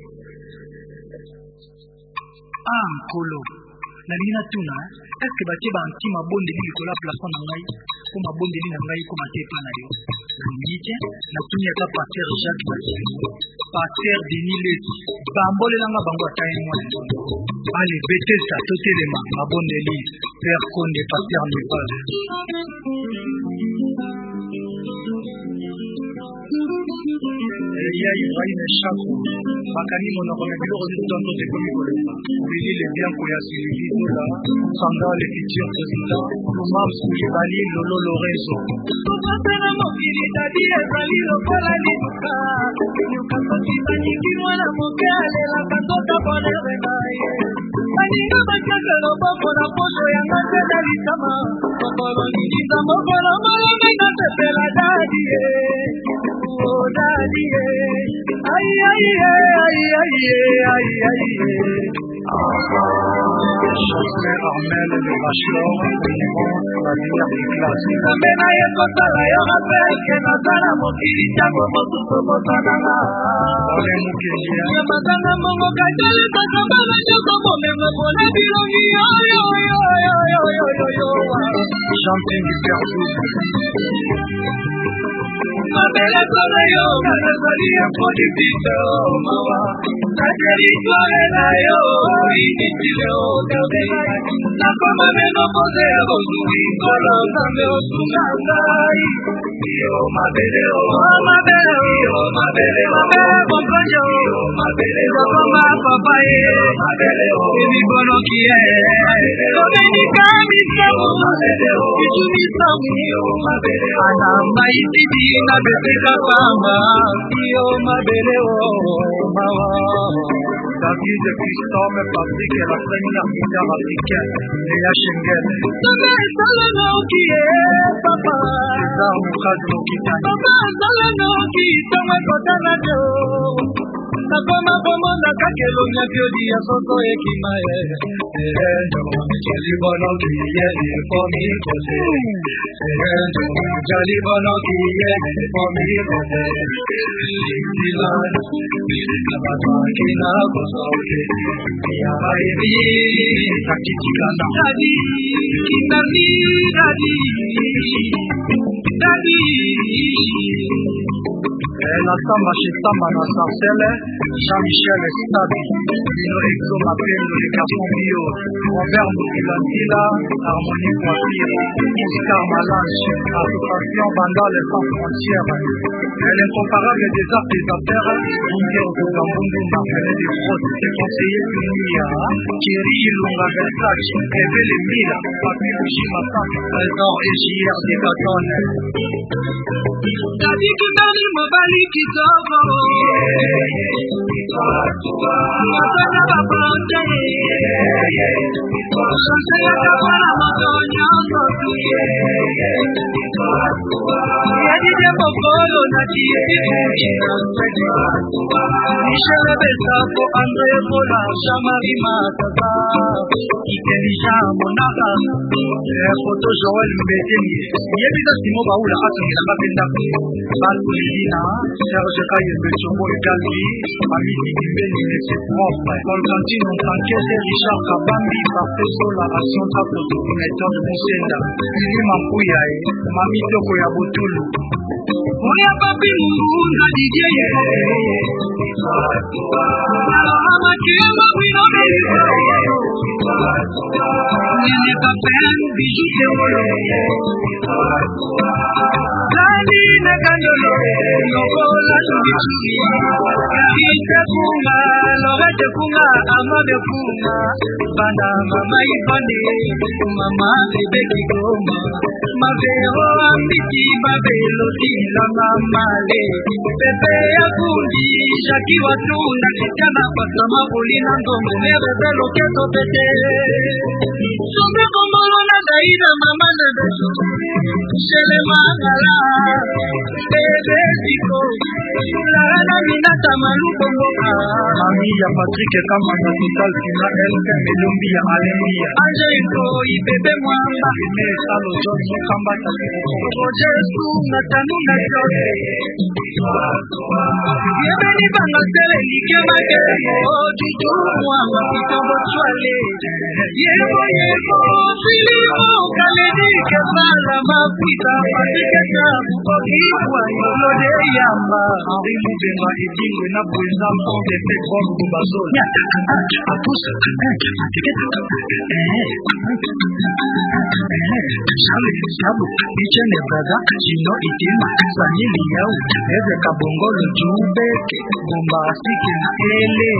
Ah, Nkolo. Na lina tuna, est-ce que batie ba anti mabondeli likola plafond na ngai, ko mabondeli na ngai ko matepa na yo. Ngike, na tuni ata Pasteur Jacques Batingo, Pasteur Denis Leti, bambolelanga bango ataye mwana. Ale betesa totelema mabondeli, Père Konde, Pasteur Nepal. Il y a Ibrahim Chako, Bakani Monokone, Bilo Tonto de Komikole, Willy les biens pour la Sylvie Dola, Sandra les futurs présidents, Lumam Soulibali, Lolo Lorenzo. Topatana mokili tadi ezali lokola liluka, Nyukaso Titanic mwana moke alela katota bonere na ye. Baninga batiaka loboko na poto yanga tena lisama, Kokolo nilisa mokolo malome na pepela dadi ye. Oh daddy, ay ay ay ay ay ay. José Armel de Bachelor, la lumière des classes. Namena yekota la yorape, ke nazana mokili chango mosusu bosananga. Ole mukelia. Yamazana mongo kajale kasamba na choko bomengo pone bilongi yo yo yo yo yo yo yo yo. Chanting perdu. Mabele kona yo, kanazali ya podi pito mawa. Nakeri tuare na yo, initile o teodei. Nakoma meno pose ya bozui, kolo zambe o sungangai. Yo mabele o, mabele o, yo mabele o, mabele kompanyo, yo mabele o, koma papaye, mabele o, emi bono kie, komeni kami samu, mabele o, ituni samu, yo mabele o, anamba itidi na bebeka pamba, yo mabele o, mawa. David Christophe Patrick est la première guitare africaine, Léa Schengen. Papa Salano qui est papa. César Moukaz Lokita. Papa Salano qui tombe Kotanajo. Nakoma bomo nakakelo nyabiodi ya soto ekimae. Ejo jali bono kiye ni fomi kose. Ejo jali bono kiye ni fomi kose. Lilan kabata kina kosoke. Ya baby takichikana. Dadi kinani dadi. Dadi na samba chez samba na Sarcelle, Jean-Michel Stabi, Lino Exo Mapendo, les garçons bio, Robert Moukilantila, Harmonie Poitiers, Oscar Malange, Association Bandale sans frontières, l'incomparable des arts des affaires, India Okugambundu, Marcelin des Fraudes, ses conseillers Dunia, Thierry Lunga Versace, Révélé Mila, Papi Mouchimata, Trésor et J R Décatone. Tadi kibali mobali kidogo Matana babonde Shansaya kapala madonya sotu Yadide mokolo na diye Michel Besako, André Bola, Jean-Marie Matata Ikelisha Monaka Photo Joël Mbeteni Yebisa Simo Baoula Atunga Kapenda Batou Lina Serge Kaye Betchombo et Galvi Amidi Kimbeni Nese Propre Constantine Ntankese Richard Kabambi Bafeso La Action Tapoto Méthode Moussenda Lili Mampouya Mami Toko ya Botulu Oya papi Munda Didier Ama Kiema Wino Nene Kapen Bijou Teolo Zali Nekandolo Nokola Tubichi Yarite Kunga Lorete Kunga Amade Kunga Bana Mama Ipane Mama Bebeki Goma Mavero Ambiki Babelo Tila Mamale Pepe Yakundi Shaki Watunda Kitana Pasama Ulina Ngombe Merebe Loketo Pete Sombe Komolo na Daida Mama Nebe Shele Mangala Bebe Siko Lara Minata Maluko Mboka Mami ya Patrick Kama na Total Fina Elke Melombi ya Alembia Anje Iko Ibebe Mwamba Ime Salo Johnson Kamba Tatiko Jesu na Tanu na Jode Yebeni Banga Sele Nikema Kemo Juju Mwamba Kitombo Chwale Yebo Yebo Filimo Kaledi Kefala Mafita Patiketa Bukokikwa Yolode Yamba Henri Moubenga Edingwe na Bweza Mponde Fek Bon Bumbazola Nyata Apusa Patiketa Sale Sabu Ichene Braga Chino Itima Sanili Yau Eze Kabongolo Jubeke Bombastike na Ele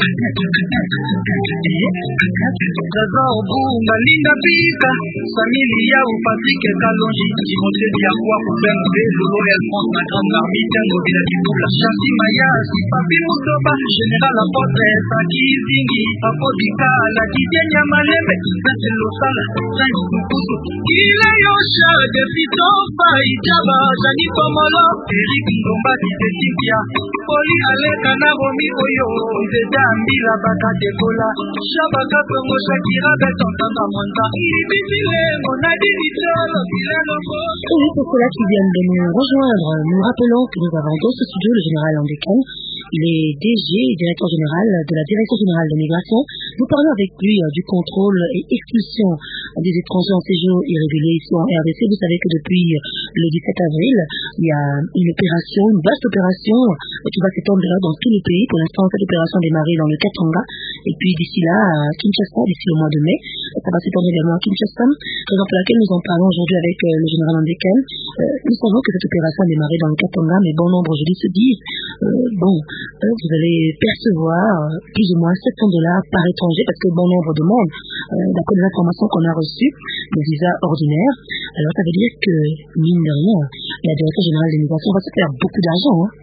Zaza Obunga Linda Pika Sanili Yau Patike Kalonji Timothée Diakwa Kuben Lolo Elmont na Grande Marmite Ngobila Kibula Chanti Mayasi Papi Mutoba Général Apotre Saki Zingi Papo Dikala Kidenya Malembe Sese Losala Saint Kukusu Ile Yosha Depito Faijaba Jani Komolo Eric Ndomba Titetinkia Poli Aleka na Romi Oyo Zeta Mbila Bakate Kola Shabaka Kongo Shakira Betantanda Mwanda Ibitile Monadi Vitolo Bilelo Et pour ceux-là qui viennent de nous rejoindre, nous rappelons que nous avons dans ce studio le général Andeken. Il est D G, directeur général de la Direction générale de migration. Nous parlons avec lui euh, du contrôle et expulsion des étrangers en séjour irrégulier ici en R D C. Vous savez que depuis le dix-sept avril, il y a une opération, une vaste opération euh, qui va s'étendre dans tout le pays. Pour l'instant, cette opération a démarré dans le Katanga. Et puis d'ici là, à Kinshasa, d'ici le mois de mai, ça va s'étendre également à Kinshasa. Raison pour laquelle nous en parlons aujourd'hui avec euh, le général Andeken. Euh, nous savons que cette opération a démarré dans le Katanga, mais bon nombre, je dis, se disent, euh, bon, euh, vous allez percevoir euh, plus ou moins sept cents dollars par étranger, parce que bon nombre demandent, euh, d'après les informations qu'on a reçues, des visas ordinaires. Alors ça veut dire que, mine de rien, la Direction générale de l'immigration va se faire beaucoup d'argent, hein.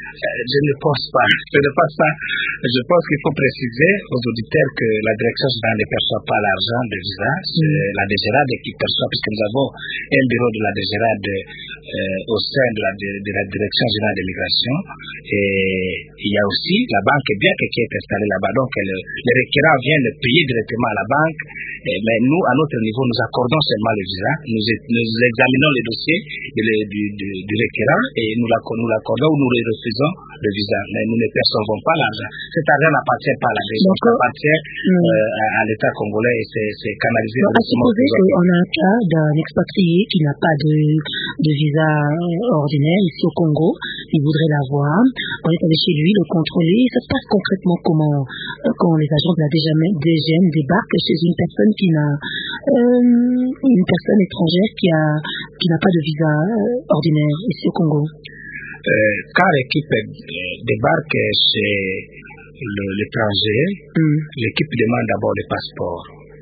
Je ne pense pas. Je ne pense pas. Je pense qu'il faut préciser aux auditeurs que la direction générale ne perçoit pas l'argent des visas. C'est mm. la DGRAD qui perçoit, puisque nous avons un bureau de la DGRAD euh, au sein de la, de, de la direction générale de l'immigration. Et il y a aussi la banque bien qui est installée là-bas. Donc le, les requérants viennent payer directement à la banque. Et, mais nous, à notre niveau, nous accordons seulement le visa. Nous, nous examinons les dossiers de, de, du, du, du requérant et nous l'accordons ou nous le refusons le visa, mais nous ne percevons pas l'argent. Cet argent n'appartient pas à la région, ça appartient mm. euh, à, à l'État congolais et c'est canalisé. Donc, à supposer qu'on a un cas d'un expatrié qui n'a pas de, de visa ordinaire ici au Congo il voudrait la voir. On est allé chez lui, le contrôler. Ça se passe concrètement comment euh, quand les agents de la D G M débarquent chez une personne qui n'a euh, une personne étrangère qui a qui n'a pas de visa euh, ordinaire ici au Congo. Euh, quand l'équipe débarque chez le, l'étranger, mm. l'équipe demande d'abord le passeport.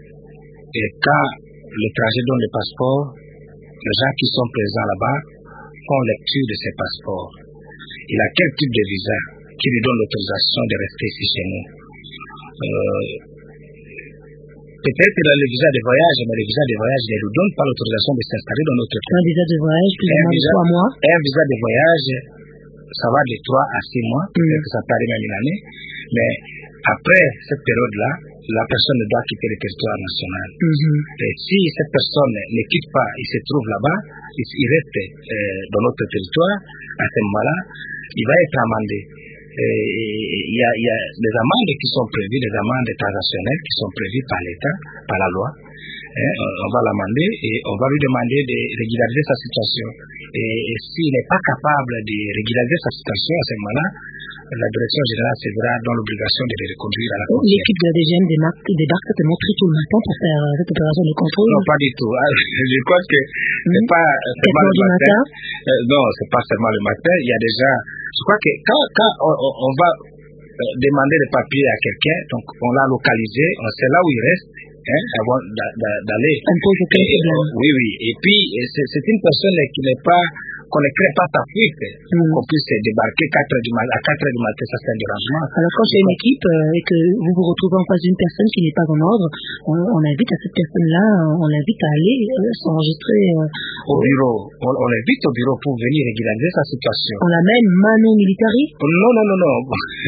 Et quand l'étranger donne le passeport, les gens qui sont présents là-bas font lecture de ces passeports. Il a quel type de visa qui lui donne l'autorisation de rester ici chez nous. Euh, peut-être qu'il a le visa de voyage, mais le visa de voyage ne lui donne pas l'autorisation de s'installer dans notre pays. Un visa de voyage, plus ou moins de trois mois. Un visa de voyage, ça va de trois à six mois, mm. peut-être que ça peut aller même une année. Mais après cette période-là, la personne doit quitter le territoire national. Mm-hmm. Et si cette personne ne quitte pas, il se trouve là-bas, il, il reste euh, dans notre territoire, à ce moment-là, il va être amendé. Il y, a, il y a des amendes qui sont prévues, des amendes transactionnelles qui sont prévues par l'État, par la loi. Hein, on va l'amender et on va lui demander de régulariser sa situation. Et, et s'il n'est pas capable de régulariser sa situation à ce moment-là, la direction générale se verra dans l'obligation de le reconduire à la frontière. L'équipe de la D G M débarque certainement très tôt le matin pour faire euh, cette opération de contrôle. Non, pas du tout. Je crois que mmh. c'est pas seulement le matin. matin. Euh, non, c'est pas seulement le matin. Il y a déjà. Je crois que quand, quand on, on, on va euh, demander des papiers à quelqu'un, donc on l'a localisé, on sait là où il reste. Hein, avant d'aller. Oui, oui. Et puis, c'est, c'est une personne qui n'est pas, qu'on ne crée pas sa fuite, mm. qu'on puisse débarquer quatre heures du matin, à quatre heures du matin, ça c'est un dérangement. Alors, quand c'est une équipe euh, et que vous vous retrouvez en face d'une personne qui n'est pas en ordre, on, on invite à cette personne-là, on l'invite à aller euh, s'enregistrer euh, au bureau. On, on l'invite au bureau pour venir régulariser sa situation. On l'amène mano militari? Non, non, non, non.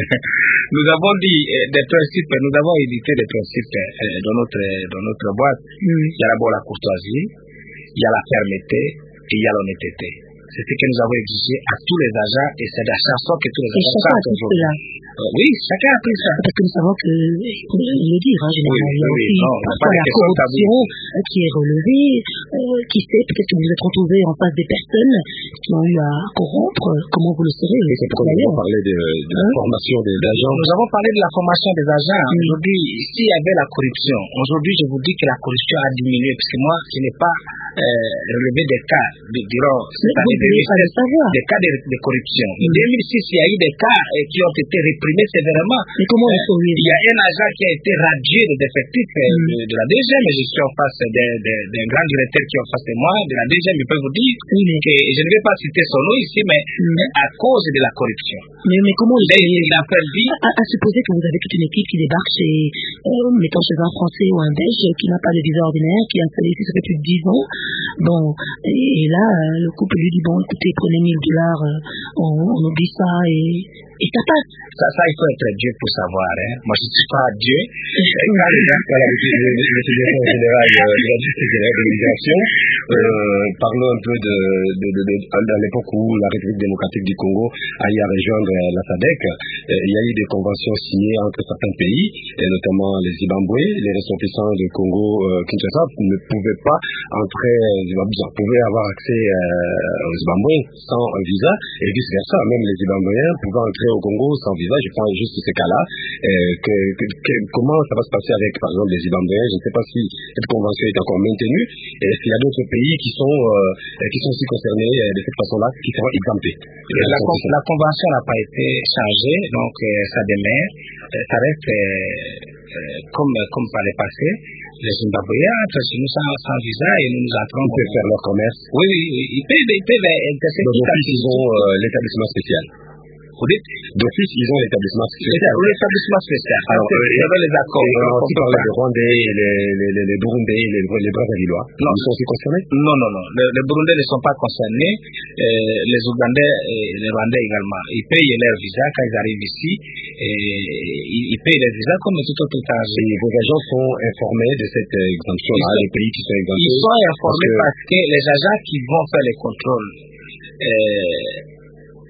Nous avons dit euh, des principes, nous avons édité des principes euh, dans notre dans notre boîte. Mm. Il y a d'abord la courtoisie, il y a la fermeté et il y a l'honnêteté. C'est ce que nous avons exigé à tous les agents et c'est de chaque sorte que tous les et agents savent aujourd'hui. Euh, oui, chacun a pris ça. Parce que nous savons que, il le dire, hein, généralement, oui, il y a oui, aussi non, parfois la corruption euh, qui est relevée, euh, qui sait, peut-être que vous êtes retrouvés en face des personnes qui ont eu à corrompre, comment vous le savez. Et c'est pourquoi nous avons parlé de, de la hein? formation des agents. Nous avons parlé de la formation des agents. Mm. Aujourd'hui, s'il y avait la corruption, aujourd'hui je vous dis que la corruption a diminué, parce que moi, je n'ai pas euh, relevé des cas, de, durant cette année deux mille seize, des cas de, de corruption. En mm. deux mille six, il y a eu des cas euh, qui ont été réprimés sévèrement. Mais comment euh, il y a un agent qui a été radié des effectifs euh, mm. de, de la D G M, mais je suis en face d'un grand directeur qui est en face de moi, de la D G M, je peux vous dire oui, mais... que je ne vais pas citer son nom ici, mais mm. à cause de la corruption. Mais, mais comment il, il a perdu à, à supposer que vous avez toute une équipe qui débarque chez, euh, mettons chez un Français ou un Belge qui n'a pas de visa ordinaire, qui est installé ici, ça fait plus de dix ans. Bon, et, et là, euh, le couple lui dit, bon, écoutez, prenez mille dollars, euh, on, on oublie ça et, et ça passe. Ça, ça, il faut être Dieu pour savoir, hein. Moi, je ne suis pas Dieu. Quand les gens, voilà, le directeur général de la justice de l'immigration, euh, parlons un peu de, de, de, de, dans l'époque où la République démocratique du Congo a eu à rejoindre la S A D C, euh, il y a eu des conventions signées entre certains pays, et notamment les Zimbabwe, les ressortissants du Congo, euh, Kinshasa, ne pouvaient pas entrer, euh, pouvaient avoir accès euh, aux Zimbabwe sans un visa, et vice versa, même les Zimbabwéens pouvaient entrer au Congo sans visa. Je prends juste ce cas-là. Euh, que, que, que, comment ça va se passer avec, par exemple, les Zimbabwéens? Je ne sais pas si cette convention est encore maintenue. Et est-ce qu'il y a d'autres pays qui sont, euh, qui sont aussi concernés euh, de cette façon-là, qui seront exemptés? La, con, la convention n'a pas été changée, donc euh, ça demeure. Euh, ça reste euh, euh, comme, comme par le passé. Les Zimbabwéens entrent chez nous sans, sans visa et nous nous entrons. Ils peuvent faire leur commerce. Oui, oui, oui. Ils peuvent, ils peuvent exercer tout à fait. Ils ont euh, l'établissement spécial. Vous dites d'office, ils ont l'établissement spécial. L'établissement spécial. Alors, euh, il y avait les accords. On a aussi parlé des Rwandais, les, les, les, les Burundais, les, les Brésiliens. Non. Ils sont aussi concernés? Non, non, non. Les, les Burundais ne sont pas concernés. Euh, les Ougandais et les Rwandais également. Ils payent leur visa quand ils arrivent ici. Et ils, ils payent les visas comme tout autre étranger. Et vos agents sont informés de cette exemption-là, les pays qui sont exemptés? Ils sont informés parce que, parce que les agents qui vont faire les contrôles, euh,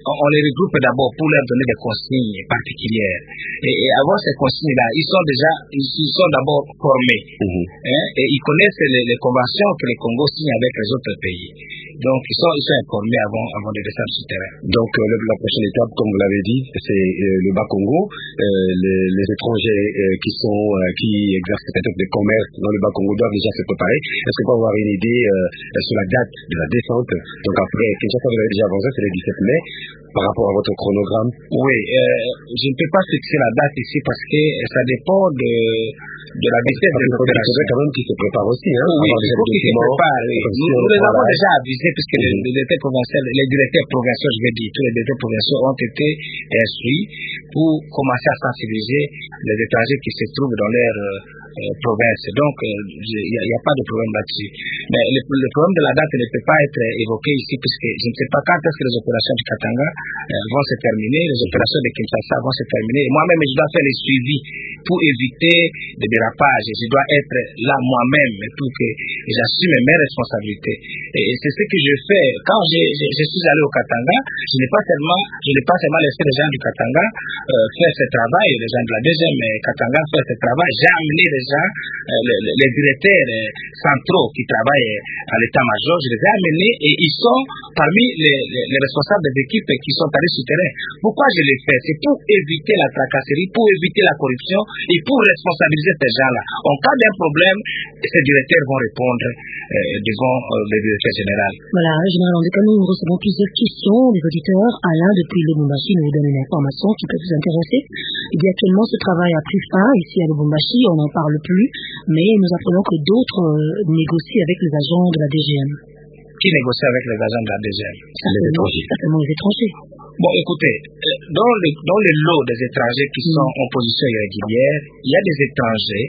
on les regroupe d'abord pour leur donner des consignes particulières. Et, et avoir ces consignes-là, ils sont déjà, ils, ils sont d'abord formés. Mm-hmm. Hein, et ils connaissent les, les conventions que le Congo signe avec les autres pays. Donc, ils sont, ils sont informés avant, avant de descendre sur le terrain. Donc, euh, la prochaine étape, comme vous l'avez dit, c'est euh, le Bas-Congo. Euh, les, les étrangers euh, qui sont, euh, qui exercent peut-être des commerces dans le Bas-Congo doivent déjà se préparer. Est-ce qu'on peut avoir une idée euh, sur la date de la descente? Donc, après, Kinshasa, vous l'avez déjà avancé, c'est le dix-sept mai. Par rapport à votre chronogramme? Oui, euh, je ne peux pas fixer la date ici parce que ça dépend de, de la vitesse des opérations. Il faudrait quand même qu'ils se préparent aussi. Hein, oui, il faut qu'ils se préparent. Oui. Nous, nous les avons déjà avisés puisque mm-hmm. les, les directeurs provinciaux, les directeurs provinciaux, je vais dire, tous les directeurs provinciaux ont été instruits pour commencer à sensibiliser les étrangers qui se trouvent dans leur euh, province. Donc, il euh, n'y a, a pas de problème là-dessus. Mais le, le problème de la date ne peut pas être évoqué ici puisque je ne sais pas quand est-ce que les opérations du Katanga euh, vont se terminer, les opérations de Kinshasa vont se terminer. Et moi-même, je dois faire les suivis pour éviter des dérapages. Je dois être là moi-même pour que j'assume mes responsabilités. Et, et c'est ce que je fais. Quand je, je, je suis allé au Katanga, je n'ai pas seulement, je n'ai pas seulement laissé les gens du Katanga euh, faire ce travail, les gens de la deuxième Katanga faire ce travail. J'ai amené les gens, euh, les, les directeurs euh, centraux qui travaillent à l'état-major, je les ai amenés et ils sont parmi les, les, les responsables des équipes qui sont allés sur le terrain. Pourquoi je l'ai fait? C'est pour éviter la tracasserie, pour éviter la corruption et pour responsabiliser ces gens-là. En cas d'un problème, ces directeurs vont répondre euh, devant euh, le directeur général. Voilà, Général Ondekane, nous recevons plusieurs questions des auditeurs. Alain, depuis Lubumbashi, nous donne une information qui peut vous intéresser. Il dit actuellement, ce travail a pris fin ici à Lubumbashi, on n'en parle plus, mais nous apprenons que d'autres euh, négocient avec les agents de la D G M. Qui négocie avec les agents de la D G M? Les étrangers. Certainement les étrangers. Bon, écoutez, dans le, dans le lot des étrangers qui sont mm. en position irrégulière, il y a des étrangers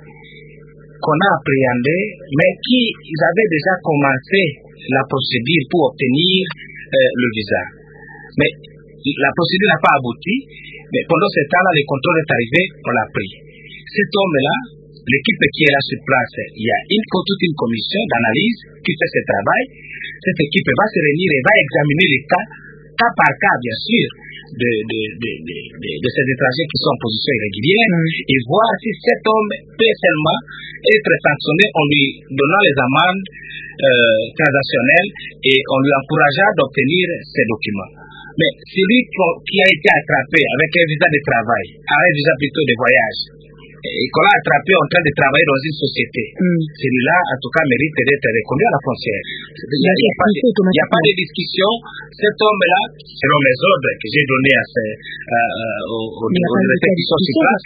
qu'on a appréhendés, mais qui ils avaient déjà commencé la procédure pour obtenir euh, le visa. Mais la procédure n'a pas abouti, mais pendant ce temps-là, le contrôle est arrivé, on l'a pris. Cet homme-là, l'équipe qui est là sur place, il y a une, toute une commission d'analyse qui fait ce travail. Cette équipe va se réunir et va examiner les cas, cas par cas, bien sûr, de, de, de, de, de, de ces étrangers qui sont en position irrégulière mm. et voir si cet homme peut seulement être sanctionné en lui donnant les amendes euh, transactionnelles et en lui encourageant d'obtenir ces documents. Mais celui qui a été attrapé avec un visa de travail, un visa plutôt de voyage, et qu'on a attrapé en train de travailler dans une société, mm. celui-là, en tout cas, mérite d'être reconnu à la frontière. Il n'y a, a, a pas de discussion. Cet homme-là, selon les ordres que j'ai donnés à ces, euh, aux, aux, aux directeurs qui sont sur place,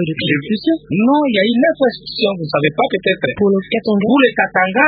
non, il y a eu neuf institutions, vous ne savez pas peut-être. Pour le Katanga, pour le Katanga,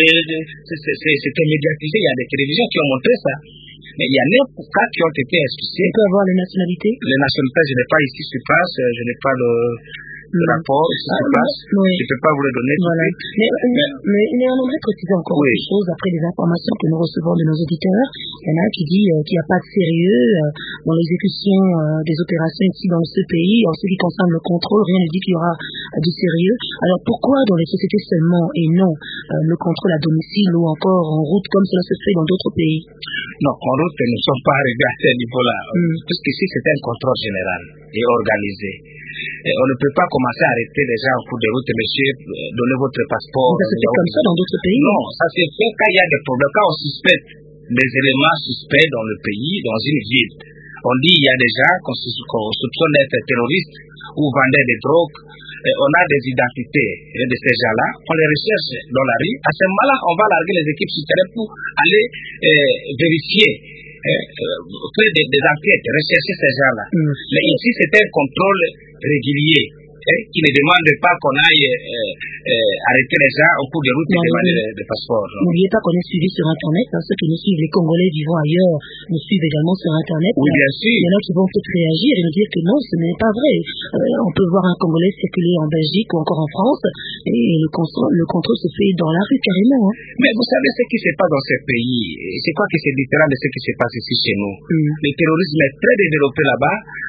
c'était médiatisé, il y a des télévisions qui ont montré ça. Mais il y a neuf cas qui ont été institués. On peut avoir les nationalités? Les nationalités, je n'ai pas ici sur place, je n'ai pas le... le rapport ici sur place, oui. Je ne peux pas vous le donner tout voilà. de suite. Mais, mais, mais, mais on aimerait préciser encore oui. quelque chose après les informations que nous recevons de nos auditeurs. Il y en a qui dit euh, qu'il n'y a pas de sérieux euh, dans l'exécution euh, des opérations ici dans ce pays. En ce qui concerne le contrôle, rien ne dit qu'il y aura euh, du sérieux. Alors pourquoi dans les sociétés seulement et non euh, le contrôle à domicile ou encore en route comme cela se fait dans d'autres pays? Non, en route, nous ne sommes pas arrivés à ce niveau-là. Mm. Puisqu'ici, c'est un contrôle général et organisé. Et on ne peut pas commencer à arrêter les gens en cours de route, monsieur, donnez votre passeport. Ça se fait comme ça dans d'autres pays? Non, ça se fait quand il y a des problèmes, quand on suspecte des éléments suspects dans le pays, dans une ville. On dit il y a des gens qu'on soupçonne d'être terroristes ou vendeurs de drogue. Et on a des identités de ces gens-là, on les recherche dans la rue. À ce moment-là, on va larguer les équipes sur terrain pour aller euh, vérifier, euh, faire des, des enquêtes, rechercher ces gens-là. Mm. Mais ici, c'est un contrôle régulier hein, qui ne demande pas qu'on aille euh, euh, arrêter les gens au cours de route et demander des de passeports. N'oubliez pas qu'on est suivi sur Internet. Hein, ceux qui nous suivent, les Congolais vivant ailleurs, nous suivent également sur Internet. Oui, bien sûr. Il y en a qui vont peut-être réagir et nous dire que non, ce n'est pas vrai. Euh, on peut voir un Congolais circuler en Belgique ou encore en France et le contrôle, le contrôle se fait dans la rue carrément. Hein. Mais vous savez ce qui se passe dans ces pays, c'est quoi qui est différent de ce qui se passe ici chez nous? Mm. Le terrorisme est très développé là-bas.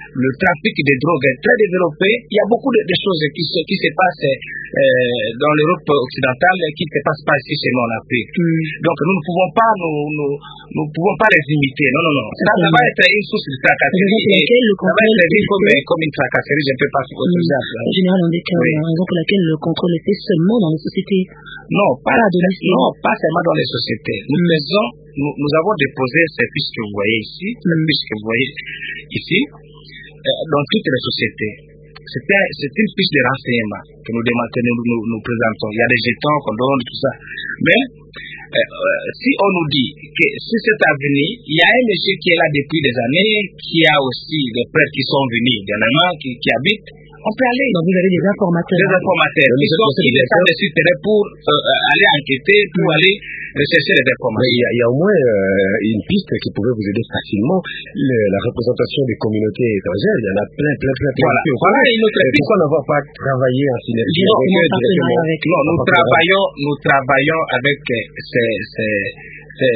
le trafic de drogue est très développé. Il y a beaucoup de, de choses qui se, qui se passent euh, dans l'Europe occidentale qui ne se passent pas ici chez nous en Afrique. Mm. Donc nous ne pouvons pas nous, nous, nous pouvons pas les imiter. Non, non, non. Ça, ça va être une source de tracasserie. Ça va être vu comme, comme une tracasserie, je ne peux pas autoriser à cela. Général Ondeka, oui. La raison pour laquelle le contrôle est fait seulement dans les sociétés. Non, pas, non, pas seulement dans les sociétés. Nous mm. faisons, nous, nous avons déposé ces fiches que vous voyez ici, mm. ces fiches que vous voyez ici, euh, dans toutes les sociétés. C'est une fiche de renseignement que nous demandons, nous, nous, nous présentons. Il y a des jetons qu'on donne, tout ça. Mais euh, euh, si on nous dit que sur cette avenue, il y a un monsieur qui est là depuis des années, qui a aussi des frères qui sont venus dernièrement, qui, qui habitent, on peut aller. Donc vous avez des informateurs. Des informateurs qui sont qui descendent dessus pour euh, aller enquêter, pour mmh. aller rechercher les informations. Il y, a, il y a au moins euh, une piste qui pourrait vous aider facilement. Le, la représentation des communautés étrangères, il y en a plein, plein, plein, plein. Voilà, voilà une autre piste. Pourquoi n'avoir pas travaillé en synergie avec eux directement avec Non, nous travaillons, nous travaillons avec ces, ces, ces,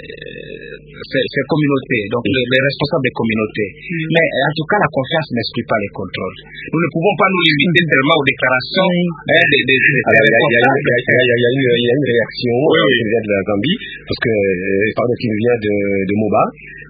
ces, ces communautés, donc les, les responsables des communautés. Mm. Mais en tout cas, la confiance n'exclut pas les contrôles. Nous ne pouvons pas nous limiter tellement aux déclarations oui. hein, des, des, des Alors, il, y a, il, y a, il, y a une, il y a une réaction oui, oui. qui vient de la Zambie, parce que, pardon, qui vient de, de Moba.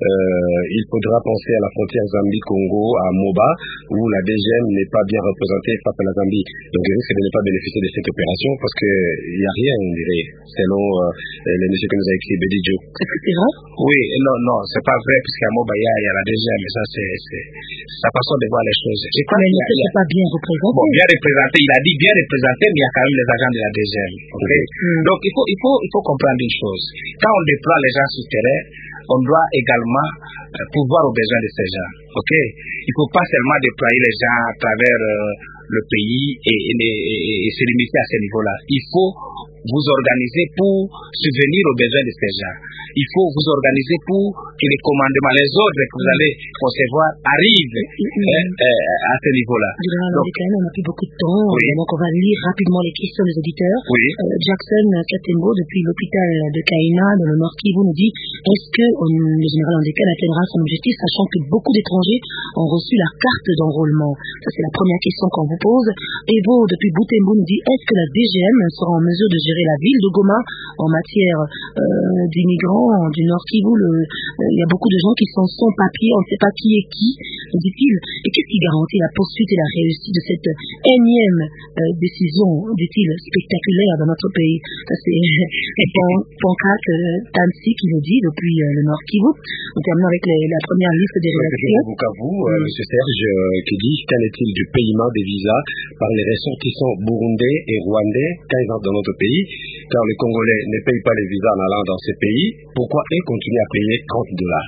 Euh, il faudra penser à la frontière Zambie-Congo, à Moba, où la D G M n'est pas bien représentée face à la Zambie. Donc, il risque de ne pas bénéficier de cette opération parce qu'il n'y a rien, on dirait, selon euh, les messieurs que nous a écrit Bédidjo. C'est vrai? Oui, non, non, c'est pas vrai, puisqu'à Moba, il y a, il y a la D G M, mais ça, c'est sa façon de voir les choses. Je crois mais il n'est pas bien représenté. Bon, bien représenté, il a dit bien représenté, mais il y a quand même les agents de la D G M. Okay? Mm. Donc, il faut, il, faut, il faut comprendre une chose. Quand on déploie les gens sur terrain, on doit également euh, pouvoir aux besoins de ces gens. Ok? Il ne faut pas seulement déployer les gens à travers euh, le pays et, et, et, et se limiter à ce niveau-là. Il faut vous organiser pour subvenir aux besoins de ces gens. Il faut vous organiser pour que les commandements, les ordres que vous allez concevoir arrivent mm-hmm. hein, euh, à ce niveau-là. Donc, on n'a plus beaucoup de temps, oui. Donc on va lire rapidement les questions des auditeurs. Oui. Euh, Jackson Katembo, depuis l'hôpital de Kaina, dans le Nord Kivu, nous dit est-ce que on, le général Ondeka atteindra son objectif, sachant que beaucoup d'étrangers ont reçu la carte d'enrôlement? Ça, c'est la première question qu'on vous pose. Evo, depuis Butembo, nous dit est-ce que la D G M sera en mesure de gérer la ville de Goma en matière euh, d'immigrants du Nord Kivu? Le, euh, il y a beaucoup de gens qui sont sans papier, on ne sait pas qui est qui, dit-il. Et qu'est-ce qui garantit la poursuite et la réussite de cette énième euh, décision, dit-il, spectaculaire dans notre pays? Ça, c'est Pancrate euh, Tansi qui le dit depuis euh, le Nord Kivu. On termine avec les, la première liste des rédactions. Bukavu, euh, M. Serge, euh, qui dit qu'en est-il du paiement des visas par les ressortissants burundais et rwandais quand ils entrent dans notre pays, car les Congolais ne payent pas les visas en allant dans ces pays? Pourquoi ils continuent à payer trente dollars?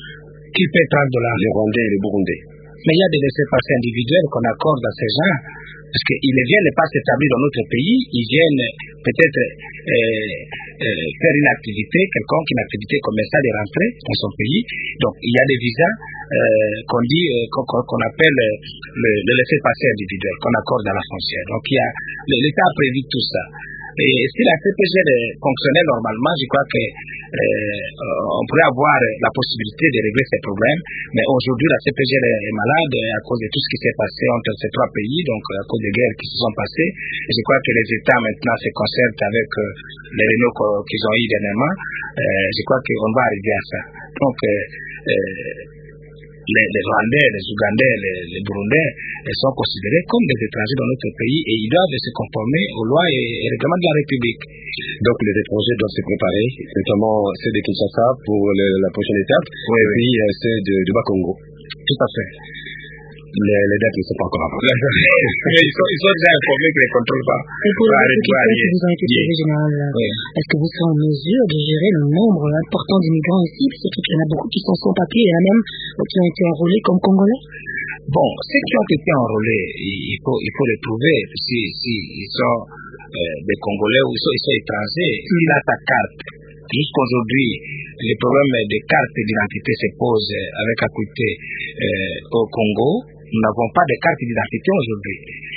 Qui paie trente dollars? Les Rwandais et les Burundais. Mais il y a des laissez-passer individuels qu'on accorde à ces gens, parce qu'ils ne viennent pas s'établir dans notre pays, ils viennent peut-être euh, euh, faire une activité, quelconque, une activité commerciale et rentrer dans son pays. Donc il y a des visas euh, qu'on dit, euh, qu'on, qu'on appelle le, le laissez-passer individuel, qu'on accorde à la frontière. Donc il y a, l'État a prévu tout ça. Et si la C P G fonctionnait normalement, je crois que euh, on pourrait avoir la possibilité de régler ces problèmes. Mais aujourd'hui, la C P G est malade à cause de tout ce qui s'est passé entre ces trois pays, donc à cause des guerres qui se sont passées. Et je crois que les États maintenant se concertent avec euh, les réunions qu'ils ont eues dernièrement. Euh, je crois qu'on va arriver à ça. Donc, euh, euh, Les, les Rwandais, les Ougandais, les, les Burundais sont considérés comme des étrangers dans notre pays et ils doivent se conformer aux lois et, et règlements de la République. Donc les étrangers doivent se préparer, notamment ceux de Kinshasa pour le, la prochaine étape, oui, et oui. puis euh, ceux de, de Bas-Congo. Tout à fait. Les, les dates ne sont pas encore avancées. Mais ils sont, ils sont déjà informés que les contrôles pas. Et pour les questions qui vous ont été posées, Général, oui. Est-ce que vous serez en mesure de gérer le nombre important d'immigrants ici? Surtout qu'il y en a beaucoup qui sont sans papier et il y en a même qui ont été enrôlés comme Congolais. Bon, ceux qui ont été enrôlés, il faut, il faut les trouver. Si, si ils sont euh, des Congolais ou ils sont, ils sont étrangers, mm. s'il a sa carte, jusqu'aujourd'hui, les problèmes des cartes d'identité se posent avec acuité euh, au Congo. Nous n'avons pas de carte d'identité aujourd'hui.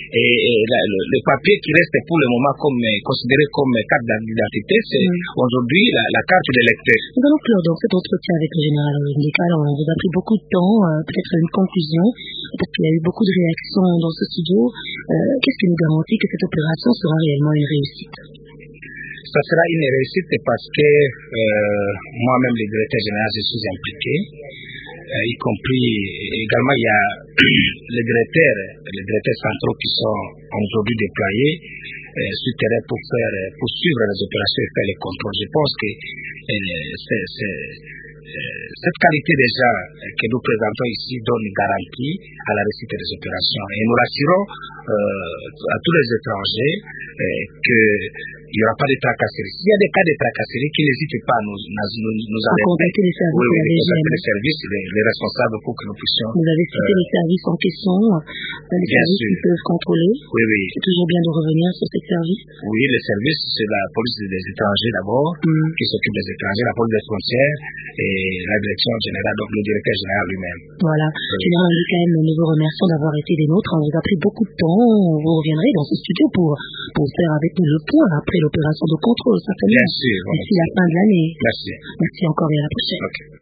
Et, et la, le, le papier qui reste pour le moment comme considéré comme carte d'identité, c'est mmh. aujourd'hui la, la carte d'électeur. Nous allons clore donc cet entretien avec le général Ndeka. On vous a pris beaucoup de temps, euh, peut-être une conclusion, peut-être qu'il y a eu beaucoup de réactions dans ce studio. Euh, qu'est-ce qui nous garantit que cette opération sera réellement une réussite? Ça sera une réussite parce que euh, moi-même, le directeur général, je suis impliqué. Euh, y compris également il y a les directeurs, les directeurs centraux qui sont aujourd'hui déployés euh, sur le terrain pour faire, pour suivre les opérations et faire les contrôles. Je pense que euh, c'est, c'est, euh, cette qualité déjà que nous présentons ici donne une garantie à la réussite des opérations. Et nous rassurons euh, à tous les étrangers euh, que il n'y aura pas de tracasserie. S'il y a des cas de tracasserie, qui n'hésitent pas à nous, nous, nous alerter. Contacter les services, oui, oui, contacter les services, les, les responsables pour que nous puissions. Vous avez cité euh, les services en question, les services sûr. Qui peuvent contrôler. Oui, oui. C'est toujours bien de revenir sur ces services. Oui, les services, c'est la police des étrangers d'abord, mm. qui s'occupe des étrangers, la police des frontières et la direction générale, donc le directeur général lui-même. Voilà. Oui. Général Ndeka, nous vous remercions d'avoir été des nôtres. On vous a pris beaucoup de temps. Vous reviendrez dans ce studio pour, pour faire avec nous le point après l'opération de contrôle, certainement. Bien sûr. D'ici la fin de l'année. Merci. Merci encore et à la prochaine. Okay.